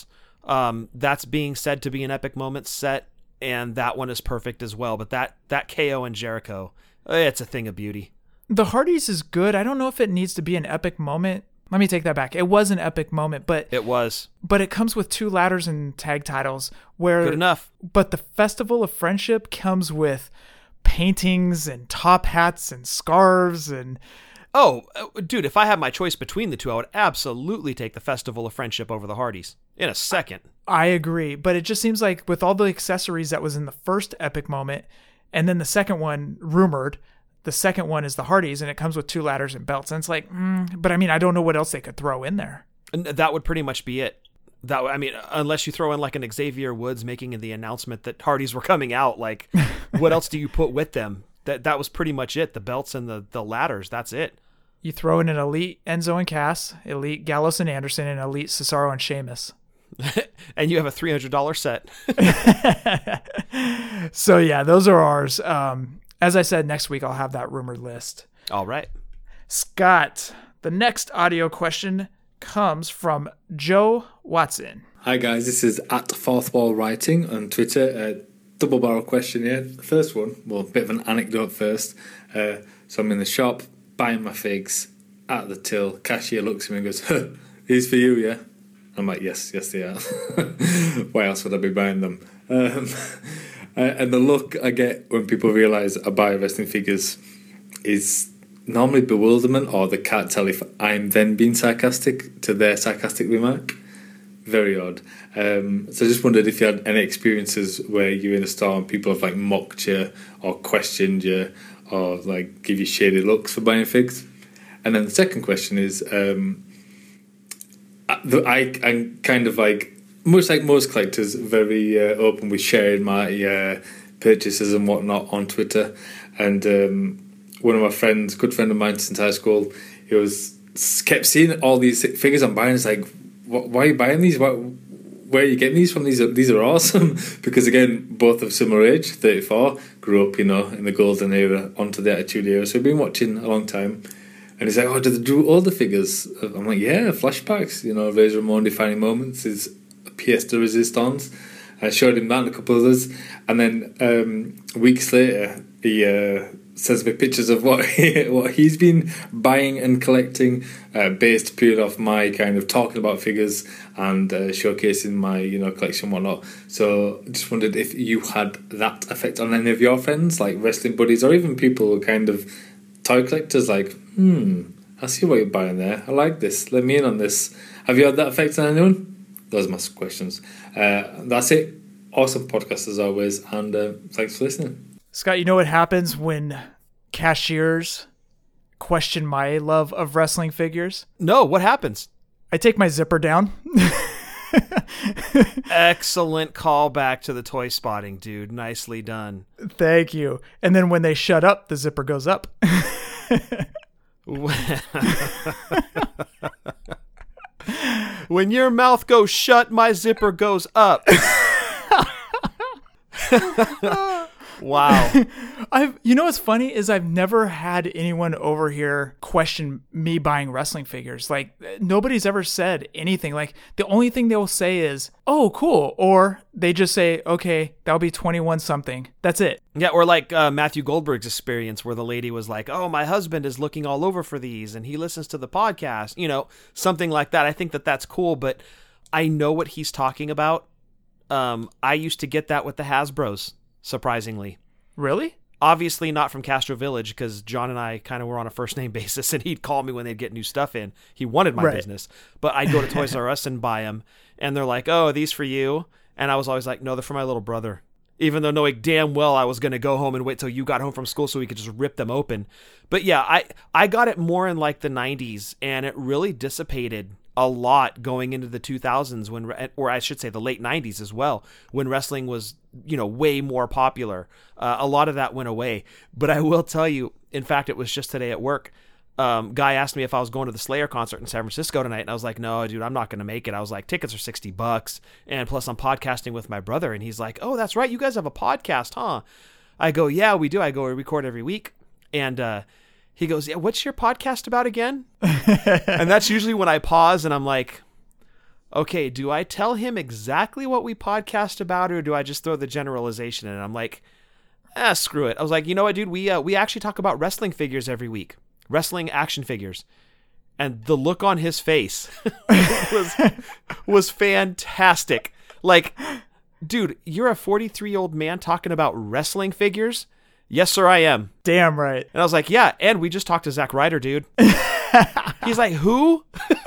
That's being said to be an Epic Moments set, and that one is perfect as well. But that KO and Jericho, it's a thing of beauty. The Hardys is good. I don't know if it needs to be an epic moment. Let me take that back. It was an epic moment, but it comes with 2 ladders and tag titles. Good enough. But the Festival of Friendship comes with paintings and top hats and scarves and... Oh, dude, if I had my choice between the two, I would absolutely take the Festival of Friendship over the Hardys in a second. I agree, but it just seems like with all the accessories that was in the first epic moment, and then the second one, rumored, the second one is the Hardys, and it comes with 2 ladders and belts. And it's like, but I mean, I don't know what else they could throw in there. And that would pretty much be it. Unless you throw in like an Xavier Woods making the announcement that Hardys were coming out, like, what else do you put with them? That was pretty much it. The belts and the ladders. That's it. You throw in an Elite Enzo and Cass, Elite Gallows and Anderson, and Elite Cesaro and Sheamus. And you have a $300 set. So yeah, those are ours. As I said, next week I'll have that rumored list. All right. Scott, the next audio question comes from Joe Watson. Hi guys, this is at Fourth Wall Writing on Twitter. Double barrel question here. The first one, well, a bit of an anecdote first. So I'm in the shop buying my figs at the till. Cashier looks at me and goes, huh, "These for you, yeah?" I'm like, yes, they are. Why else would I be buying them? And the look I get when people realise I buy wrestling figures is normally bewilderment, or they can't tell if I'm then being sarcastic to their sarcastic remark. Very odd. So I just wondered if you had any experiences where you're in a store and people have like mocked you or questioned you or like give you shady looks for buying figs. And then the second question is, I'm kind of like, much like most collectors, very open with sharing my purchases and whatnot on Twitter. And one of my friends, good friend of mine since high school, he kept seeing all these figures I'm buying. It's like, why are you buying these? Where are you getting these from? These are awesome. Because again, both of similar age, 34, grew up, in the golden era onto the Attitude Era. So we've been watching a long time. And he's like, oh, did they do all the figures? I'm like, yeah, flashbacks. Razor Ramon Defining Moments is a pièce de résistance. I showed him that and a couple others. And then weeks later, he sends me pictures of what he's been buying and collecting, based purely off my kind of talking about figures and showcasing my collection and whatnot. So I just wondered if you had that effect on any of your friends, like wrestling buddies, or even people who kind of toy collectors, like, I see what you're buying there. I like this. Let me in on this. Have you had that effect on anyone? Those are my questions. That's it. Awesome podcast as always, and thanks for listening. Scott, you know what happens when cashiers question my love of wrestling figures? No, what happens? I take my zipper down. Excellent callback to the toy spotting, dude. Nicely done. Thank you. And then when they shut up, the zipper goes up. When your mouth goes shut, my zipper goes up. Wow. What's funny is I've never had anyone over here question me buying wrestling figures. Like, nobody's ever said anything. Like, the only thing they'll say is, "Oh, cool," or they just say, "Okay, that'll be 21 something." That's it. Yeah, or like Matthew Goldberg's experience where the lady was like, "Oh, my husband is looking all over for these and he listens to the podcast," something like that. I think that's cool, but I know what he's talking about. I used to get that with the Hasbros, surprisingly. Really? Obviously not from Castro Village, because John and I kind of were on a first name basis, and he'd call me when they'd get new stuff in. He wanted my business, but I'd go to Toys R Us and buy them, and they're like, "Oh, are these for you?" And I was always like, "No, they're for my little brother," even though knowing damn well I was going to go home and wait till you got home from school so we could just rip them open. But yeah, I got it more in like the 90s, and it really dissipated a lot going into the 2000s or I should say the late 90s as well, when wrestling was, way more popular. A lot of that went away. But I will tell you, in fact, it was just today at work. Guy asked me if I was going to the Slayer concert in San Francisco tonight, and I was like, "No, dude, I'm not going to make it." I was like, "Tickets are $60, and plus I'm podcasting with my brother." And he's like, "Oh, that's right, you guys have a podcast, huh?" I go, "Yeah, we do. I go record every week." And he goes, "Yeah, what's your podcast about again?" And that's usually when I pause and I'm like, okay, do I tell him exactly what we podcast about, or do I just throw the generalization in? I'm like, screw it. I was like, you know what, dude? We actually talk about wrestling figures every week, wrestling action figures. And the look on his face was fantastic. Like, dude, you're a 43-year-old man talking about wrestling figures? Yes, sir, I am. Damn right. And I was like, yeah, and we just talked to Zack Ryder, dude. He's like, who?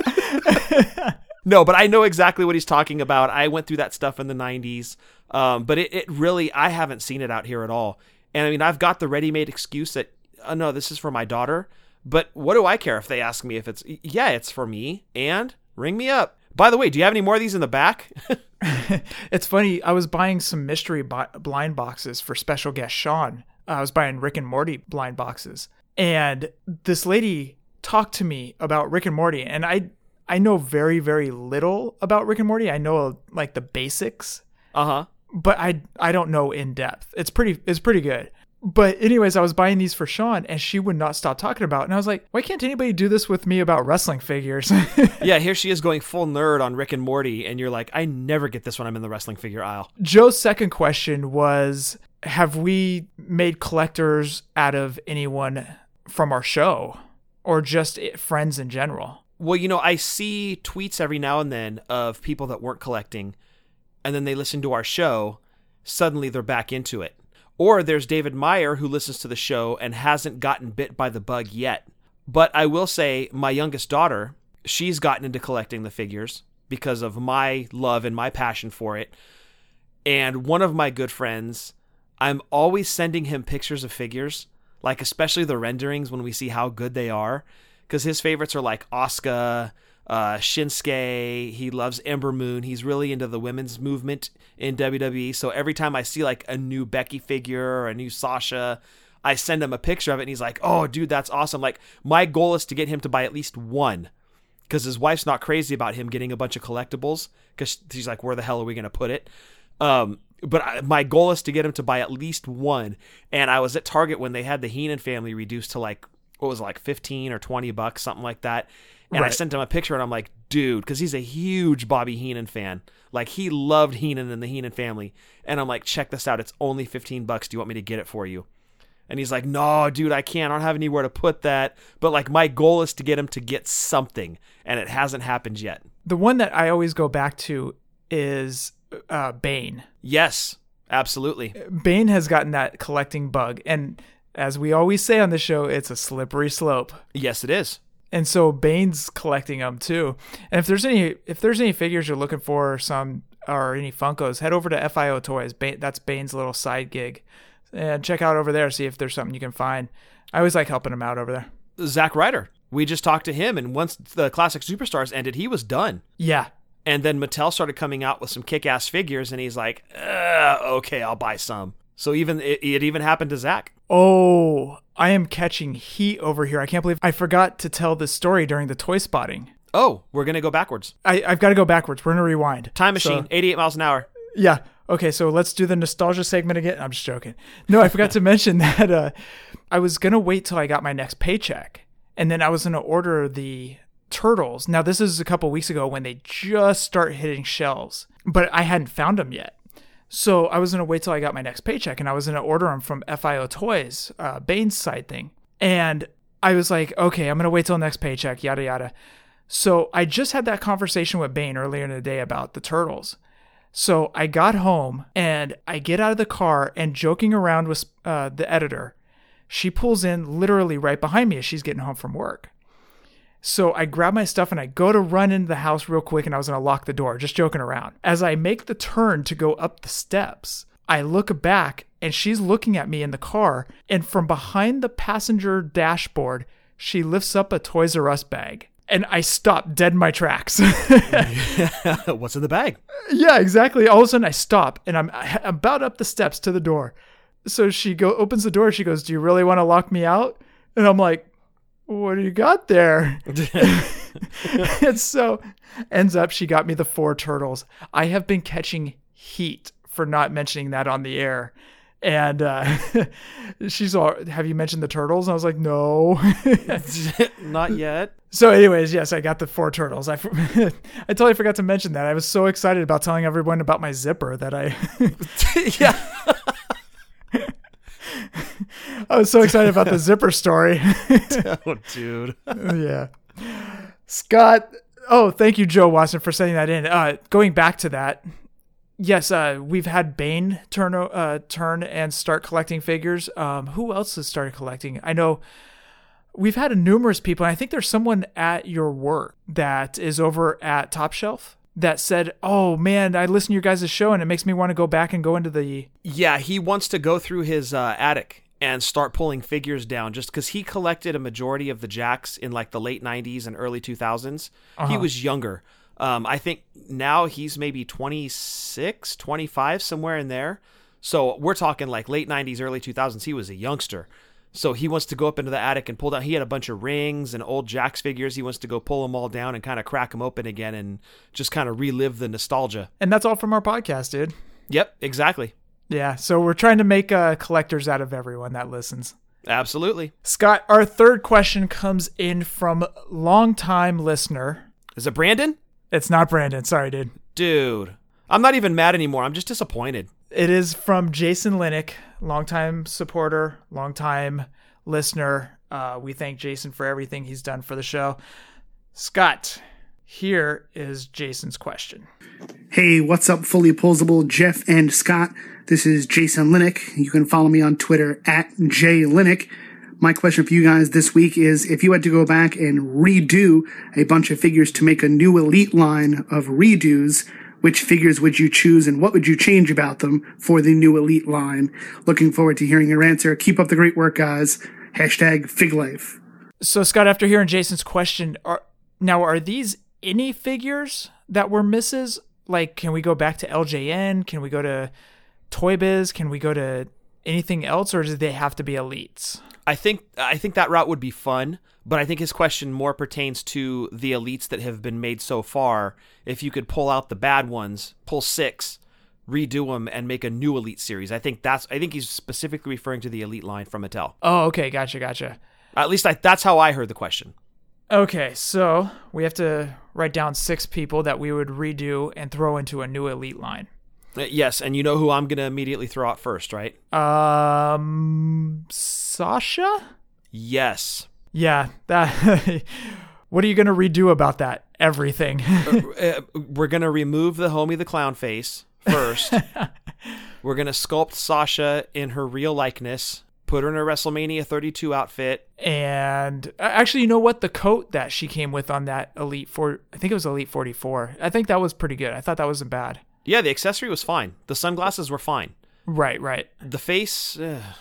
No, but I know exactly what he's talking about. I went through that stuff in the 90s. But it really, I haven't seen it out here at all. And I mean, I've got the ready-made excuse that, oh, no, this is for my daughter. But what do I care if they ask me if it's for me, and ring me up. By the way, do you have any more of these in the back? It's funny. I was buying some mystery blind boxes for special guest Sean. I was buying Rick and Morty blind boxes. And this lady talked to me about Rick and Morty. And I know very, very little about Rick and Morty. I know like the basics. Uh-huh. But I don't know in depth. It's pretty good. But anyways, I was buying these for Sean, and she would not stop talking about it. And I was like, why can't anybody do this with me about wrestling figures? Yeah, here she is going full nerd on Rick and Morty, and you're like, I never get this when I'm in the wrestling figure aisle. Joe's second question was, have we made collectors out of anyone from our show, or just friends in general? Well, you know, I see tweets every now and then of people that weren't collecting, and then they listen to our show, suddenly they're back into it. Or there's David Meyer, who listens to the show and hasn't gotten bit by the bug yet. But I will say, my youngest daughter, she's gotten into collecting the figures because of my love and my passion for it. And one of my good friends, I'm always sending him pictures of figures, like especially the renderings when we see how good they are. Because his favorites are like Asuka, Shinsuke. He loves Ember Moon. He's really into the women's movement in WWE. So every time I see like a new Becky figure or a new Sasha, I send him a picture of it, and he's like, oh, dude, that's awesome. Like, my goal is to get him to buy at least one, because his wife's not crazy about him getting a bunch of collectibles, because she's like, where the hell are we going to put it? But my goal is to get him to buy at least one. And I was at Target when they had the Heenan family reduced to like, what was it, like $15 or $20, something like that. And I sent him a picture, and I'm like, dude, because he's a huge Bobby Heenan fan. Like, he loved Heenan and the Heenan family. And I'm like, check this out. It's only $15. Do you want me to get it for you? And he's like, no, dude, I can't. I don't have anywhere to put that. But like, my goal is to get him to get something. And it hasn't happened yet. The one that I always go back to is Bane. Yes, absolutely. Bane has gotten that collecting bug. And as we always say on the show, it's a slippery slope. Yes, it is. And so Bane's collecting them too. And if there's any figures you're looking for, or any Funkos, head over to FIO Toys. That's Bane's little side gig, and check out over there, see if there's something you can find. I always like helping him out over there. Zack Ryder, we just talked to him, and once the Classic Superstars ended, he was done. Yeah. And then Mattel started coming out with some kick-ass figures, and he's like, okay, I'll buy some. So it even happened to Zach. Oh, I am catching heat over here. I can't believe I forgot to tell this story during the toy spotting. Oh, we're going to go backwards. I've got to go backwards. We're going to rewind. Time machine, 88 miles an hour. Yeah. Okay, so let's do the nostalgia segment again. I'm just joking. No, I forgot to mention that I was going to wait till I got my next paycheck, and then I was going to order the Turtles. Now, this is a couple weeks ago when they just start hitting shelves, but I hadn't found them yet. So I was going to wait till I got my next paycheck, and I was going to order them from FIO Toys, Bane's side thing. And I was like, okay, I'm going to wait till next paycheck, yada, yada. So I just had that conversation with Bane earlier in the day about the Turtles. So I got home, and I get out of the car, and joking around with the editor, she pulls in literally right behind me as she's getting home from work. So I grab my stuff and I go to run into the house real quick, and I was going to lock the door, just joking around. As I make the turn to go up the steps, I look back, and she's looking at me in the car, and from behind the passenger dashboard, she lifts up a Toys R Us bag. And I stopped dead in my tracks. What's in the bag? Yeah, exactly. All of a sudden I stop, and I'm about up the steps to the door. So she opens the door. She goes, "Do you really want to lock me out?" And I'm like, "What do you got there?" And so ends up she got me the 4 Turtles. I have been catching heat for not mentioning that on the air. And she's all, have you mentioned the turtles? And I was like, no. Not yet. So anyways, yes, I got the 4 turtles. I totally forgot to mention that. I was so excited about telling everyone about my zipper that I... Yeah. I was so excited about the zipper story. Oh, dude. Yeah. Scott. Oh, thank you, Joe Watson, for sending that in. Going back to that. Yes, we've had Bane turn and start collecting figures. Who else has started collecting? I know we've had numerous people. And I think there's someone at your work that is over at Top Shelf that said, oh man, I listened to your guys' show and it makes me want to go back and go into the... Yeah, he wants to go through his attic and start pulling figures down just because he collected a majority of the Jacks in like the late 90s and early 2000s. He was younger. I think now he's maybe 26, 25, somewhere in there. So we're talking like late 90s, early 2000s. He was a youngster. So he wants to go up into the attic and pull down. He had a bunch of rings and old Jax figures. He wants to go pull them all down and kind of crack them open again and just kind of relive the nostalgia. And that's all from our podcast, dude. Yep, exactly. Yeah, so we're trying to make collectors out of everyone that listens. Absolutely. Scott, our third question comes in from longtime listener. Is it Brandon? It's not Brandon. Sorry, dude. Dude, I'm not even mad anymore. I'm just disappointed. It is from Jason Linick, longtime supporter, longtime listener. We thank Jason for everything he's done for the show. Scott, here is Jason's question. Hey, what's up, Fully Posable Jeff and Scott? This is Jason Linick. You can follow me on Twitter at JLinick. My question for you guys this week is, if you had to go back and redo a bunch of figures to make a new Elite line of redos, which figures would you choose and what would you change about them for the new Elite line? Looking forward to hearing your answer. Keep up the great work, guys. Hashtag Fig Life. So, Scott, after hearing Jason's question, are these any figures that were misses? Like, can we go back to LJN? Can we go to Toy Biz? Can we go to anything else, or do they have to be Elites? I think that route would be fun, but I think his question more pertains to the Elites that have been made so far. If you could pull out the bad ones, pull 6, redo them, and make a new Elite series. I think he's specifically referring to the Elite line from Mattel. Oh, okay, gotcha. At least that's how I heard the question. Okay, so we have to write down 6 people that we would redo and throw into a new Elite line. Yes, and you know who I'm going to immediately throw out first, right? Sasha? Yes. Yeah, that. What are you going to redo about that? Everything. We're going to remove the Homie the Clown face first. We're going to sculpt Sasha in her real likeness, put her in a WrestleMania 32 outfit. And actually, you know what? The coat that she came with on that I think it was Elite 44. I think that was pretty good. I thought that wasn't bad. Yeah, the accessory was fine. The sunglasses were fine. Right. The face,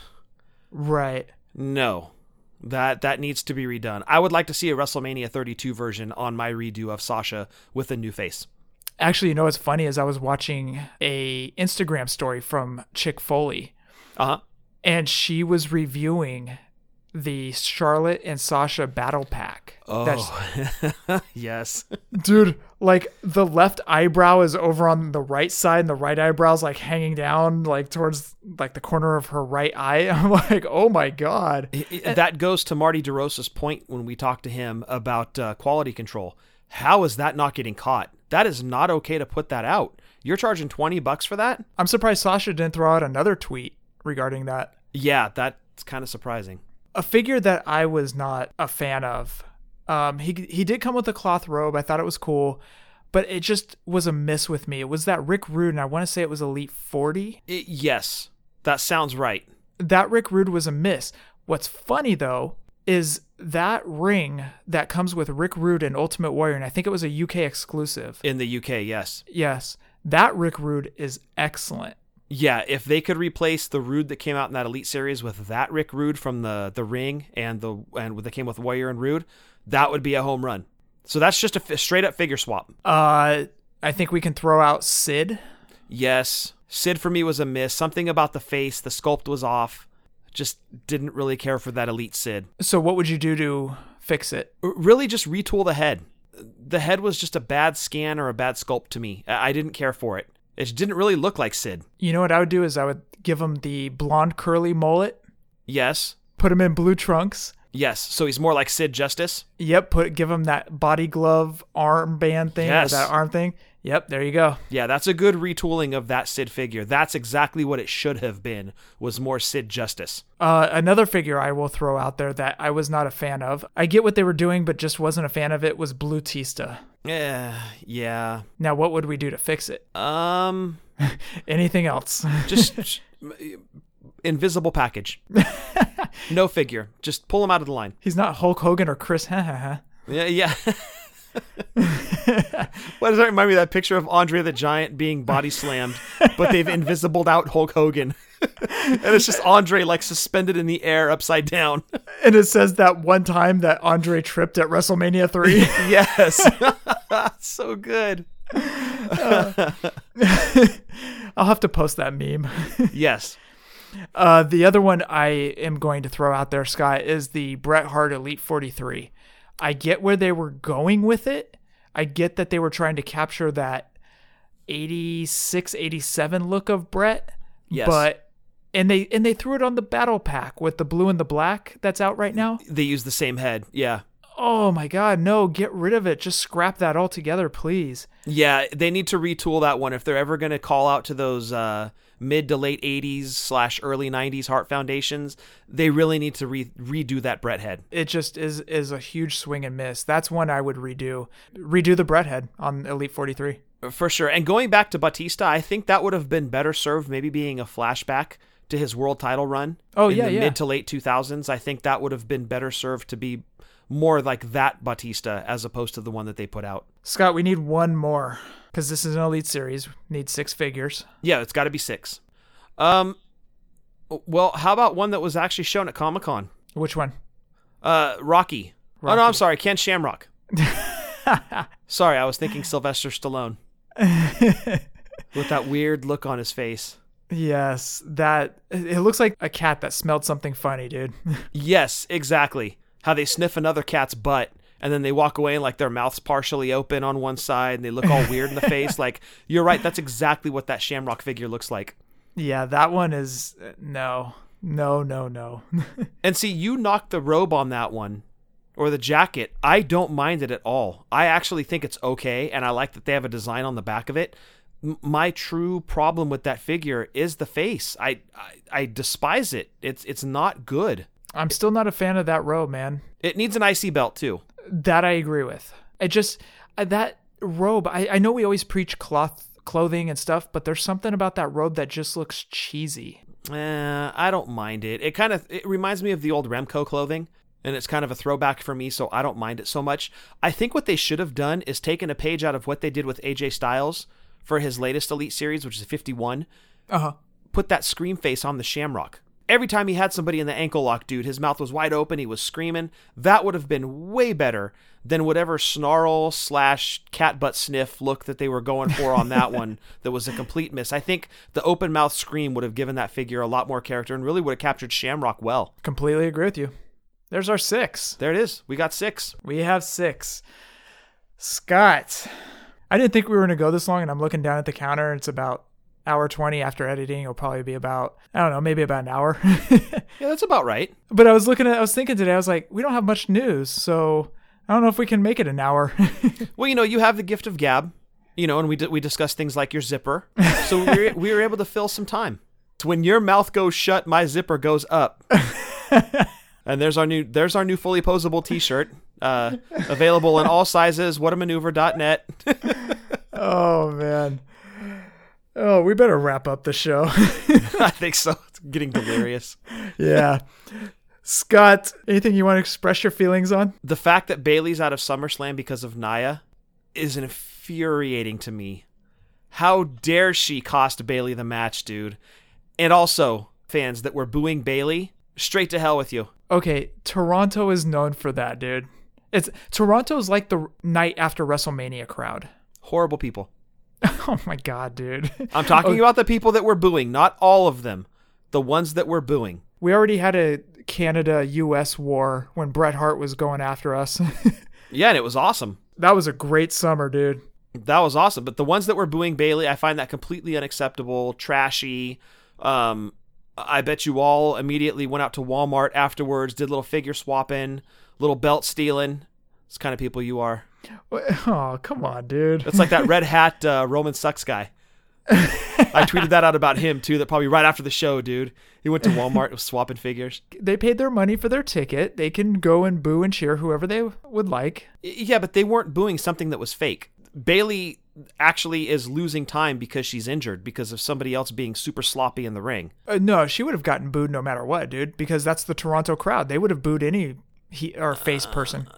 right. No. That needs to be redone. I would like to see a WrestleMania 32 version on my redo of Sasha with a new face. Actually, you know what's funny is I was watching a Instagram story from Chick Foley. Uh-huh. And she was reviewing the Charlotte and Sasha battle pack. Oh, yes. Dude, like the left eyebrow is over on the right side and the right eyebrow is like hanging down like towards like the corner of her right eye. I'm like, oh my God. That goes to Marty DeRosa's point when we talked to him about quality control. How is that not getting caught? That is not okay to put that out. You're charging $20 for that? I'm surprised Sasha didn't throw out another tweet regarding that. Yeah, that's kind of surprising. A figure that I was not a fan of. He did come with a cloth robe. I thought it was cool, but it just was a miss with me. It was that Rick Rude, and I want to say it was Elite 40. Yes, that sounds right. That Rick Rude was a miss. What's funny, though, is that ring that comes with Rick Rude and Ultimate Warrior, and I think it was a UK exclusive. In the UK, yes. Yes, that Rick Rude is excellent. Yeah, if they could replace the Rude that came out in that Elite series with that Rick Rude from the Ring and that came with Warrior and Rude, that would be a home run. So that's just a straight up figure swap. I think we can throw out Sid. Yes, Sid for me was a miss. Something about the face, the sculpt was off. Just didn't really care for that Elite Sid. So what would you do to fix it? Really just retool the head. The head was just a bad scan or a bad sculpt to me. I didn't care for it. It didn't really look like Sid. You know what I would do is I would give him the blonde curly mullet, Yes. put him in blue trunks. Yes. So he's more like Sid Justice. Yep, give him that body glove armband thing, Yes. or that arm thing. Yep, there you go. Yeah, that's a good retooling of that Sid figure. That's exactly what it should have been, was more Sid Justice. Another figure I will throw out there that I was not a fan of. I get what they were doing, but just wasn't a fan of it, was Blue Tista. Yeah. Now, what would we do to fix it? Anything else? Just invisible package. No figure. Just pull him out of the line. He's not Hulk Hogan or Chris. Yeah. Why does that remind me of that picture of Andre the Giant being body slammed, but they've invisibled out Hulk Hogan? And it's just Andre like suspended in the air upside down. And it says that one time that Andre tripped at WrestleMania 3. Yes. So good. I'll have to post that meme. Yes. The other one I am going to throw out there, Scott, is the Bret Hart Elite 43. I get where they were going with it. I get that they were trying to capture that 86, 87 look of Bret. Yes. But and they threw it on the battle pack with the blue and the black that's out right now. They use the same head. Yeah. Oh my God, no, get rid of it. Just scrap that altogether, please. Yeah, they need to retool that one if they're ever going to call out to those mid to late 80s / early 90s Hart Foundations. They really need to redo that Bret head. It just is a huge swing and miss. That's one I would redo. Redo the Bret head on Elite 43. For sure. And going back to Batista, I think that would have been better served maybe being a flashback to his world title run. Oh, in yeah, the yeah. mid to late 2000s. I think that would have been better served to be more like that Batista as opposed to the one that they put out. Scott, we need one more because this is an Elite series. We need 6 figures. Yeah, it's got to be 6. Well, how about one that was actually shown at Comic-Con? Which one? Rocky. Oh, no, I'm sorry. Ken Shamrock. Sorry, I was thinking Sylvester Stallone. With that weird look on his face. Yes, it looks like a cat that smelled something funny, dude. Yes, exactly. How they sniff another cat's butt and then they walk away and like their mouth's partially open on one side and they look all weird in the face. Like, you're right. That's exactly what that Shamrock figure looks like. Yeah, that one is no. And see, you knocked the robe on that one or the jacket. I don't mind it at all. I actually think it's okay. And I like that they have a design on the back of it. My true problem with that figure is the face. I despise it. It's not good. I'm still not a fan of that robe, man. It needs an IC belt too. That I agree with. It just, that robe, I know we always preach clothing and stuff, but there's something about that robe that just looks cheesy. I don't mind it. It reminds me of the old Remco clothing, and it's kind of a throwback for me, so I don't mind it so much. I think what they should have done is taken a page out of what they did with AJ Styles for his latest Elite series, which is 51. Put that scream face on the Shamrock. Every time he had somebody in the ankle lock, dude, his mouth was wide open. He was screaming. That would have been way better than whatever snarl / cat butt sniff look that they were going for on that one. That was a complete miss. I think the open mouth scream would have given that figure a lot more character and really would have captured Shamrock well. Completely agree with you. There's our 6. There it is. We got 6. We have 6. Scott, I didn't think we were going to go this long, and I'm looking down at the counter, and it's about hour 20 after editing. It'll probably be about, I don't know, maybe about an hour. Yeah, that's about right. But I was thinking today, I was like, we don't have much news, so I don't know if we can make it an hour. Well, you have the gift of gab, and we discussed things like your zipper. So we were able to fill some time. So when your mouth goes shut, my zipper goes up. And there's our new fully posable t-shirt, available in all sizes, whatamaneuver.net. Oh man. Oh, we better wrap up the show. I think so. It's getting delirious. Yeah. Scott, anything you want to express your feelings on? The fact that Bayley's out of SummerSlam because of Nia is infuriating to me. How dare she cost Bayley the match, dude? And also, fans that were booing Bayley, straight to hell with you. Okay, Toronto is known for that, dude. Toronto's like the night after WrestleMania crowd. Horrible people. Oh my God, dude. I'm talking about the people that were booing, not all of them. The ones that were booing. We already had a Canada-US war when Bret Hart was going after us. Yeah, and it was awesome. That was a great summer, dude. That was awesome. But the ones that were booing Bayley, I find that completely unacceptable, trashy, I bet you all immediately went out to Walmart afterwards, did a little figure swapping, little belt stealing. It's the kind of people you are. Oh, come on, dude. It's like that red hat Roman Sucks guy. I tweeted that out about him, too, that probably right after the show, dude. He went to Walmart was swapping figures. They paid their money for their ticket. They can go and boo and cheer whoever they would like. Yeah, but they weren't booing something that was fake. Bayley actually is losing time because she's injured because of somebody else being super sloppy in the ring. No, she would have gotten booed no matter what, dude, because that's the Toronto crowd. They would have booed any face person.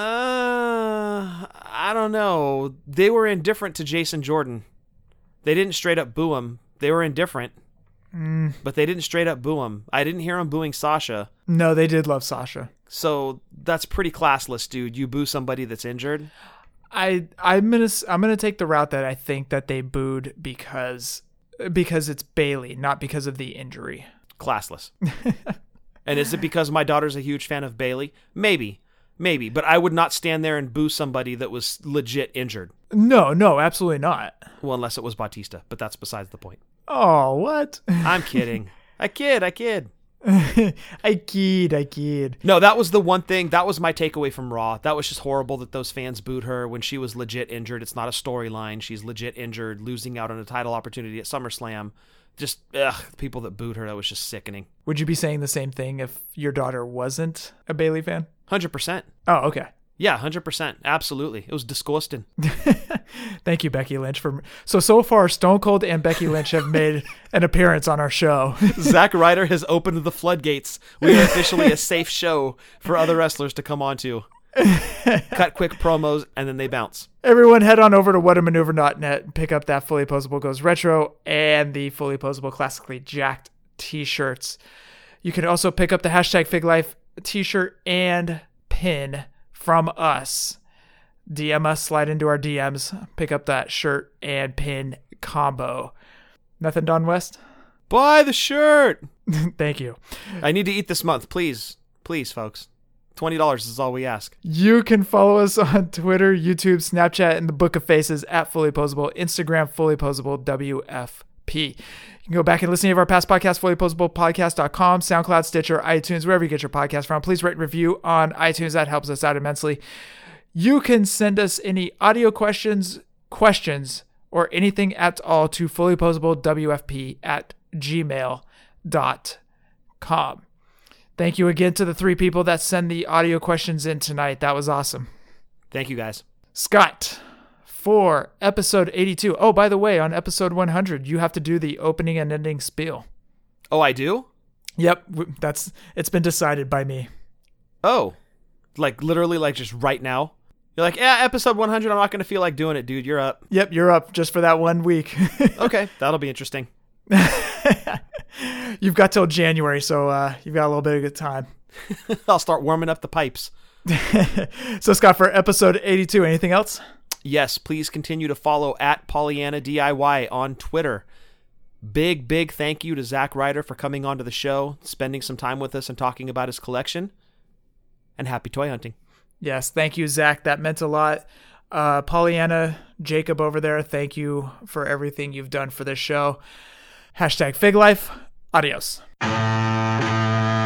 I don't know. They were indifferent to Jason Jordan. They didn't straight up boo him. They were indifferent. But they didn't straight up boo him. I didn't hear him booing Sasha. No, they did love Sasha. So that's pretty classless, dude. You boo somebody that's injured. I'm gonna take the route that I think that they booed because it's Bayley, not because of the injury. Classless. And is it because my daughter's a huge fan of Bayley? Maybe. But I would not stand there and boo somebody that was legit injured. No, absolutely not. Well, unless it was Bautista, but that's besides the point. Oh, what? I'm kidding. I kid. I kid. No, that was the one thing. That was my takeaway from Raw. That was just horrible that those fans booed her when she was legit injured. It's not a storyline. She's legit injured, losing out on a title opportunity at SummerSlam. Just, people that booed her, that was just sickening. Would you be saying the same thing if your daughter wasn't a Bayley fan? 100%. Oh, okay. Yeah, 100%. Absolutely. It was disgusting. Thank you, Becky Lynch. So far, Stone Cold and Becky Lynch have made an appearance on our show. Zack Ryder has opened the floodgates. We are officially a safe show for other wrestlers to come on to. Cut quick promos, and then they bounce. Everyone head on over to whatamaneuver.net and pick up that Fully Posable Goes Retro and the Fully Posable Classically Jacked t-shirts. You can also pick up the hashtag FigLife t-shirt and pin from us. DM us, slide into our DMs, pick up that shirt and pin combo. Nothing, Don West? Buy the shirt! Thank you. I need to eat this month. Please, folks. $20 is all we ask. You can follow us on Twitter, YouTube, Snapchat, and the Book of Faces at Fully Posable, Instagram, Fully Posable, WFP. You can go back and listen to any of our past podcasts, fullyposablepodcast.com, SoundCloud, Stitcher, iTunes, wherever you get your podcast from. Please rate and review on iTunes. That helps us out immensely. You can send us any audio questions, or anything at all to fullyposablewfp@gmail.com. Thank you again to the 3 people that send the audio questions in tonight. That was awesome. Thank you, guys. Scott, for episode 82. Oh, by the way, on episode 100, you have to do the opening and ending spiel. Oh, I do? Yep. It's been decided by me. Oh, like literally like just right now? You're like, yeah, episode 100, I'm not going to feel like doing it, dude. You're up. Yep, you're up just for that 1 week. Okay, that'll be interesting. You've got till January, so you've got a little bit of good time. I'll start warming up the pipes. So, Scott, for episode 82, anything else? Yes, please continue to follow at Pollyanna DIY on Twitter. Big thank you to Zack Ryder for coming onto the show, spending some time with us and talking about his collection. And happy toy hunting. Yes, thank you, Zach. That meant a lot. Pollyanna, Jacob over there, thank you for everything you've done for this show. Hashtag FigLife. Adios.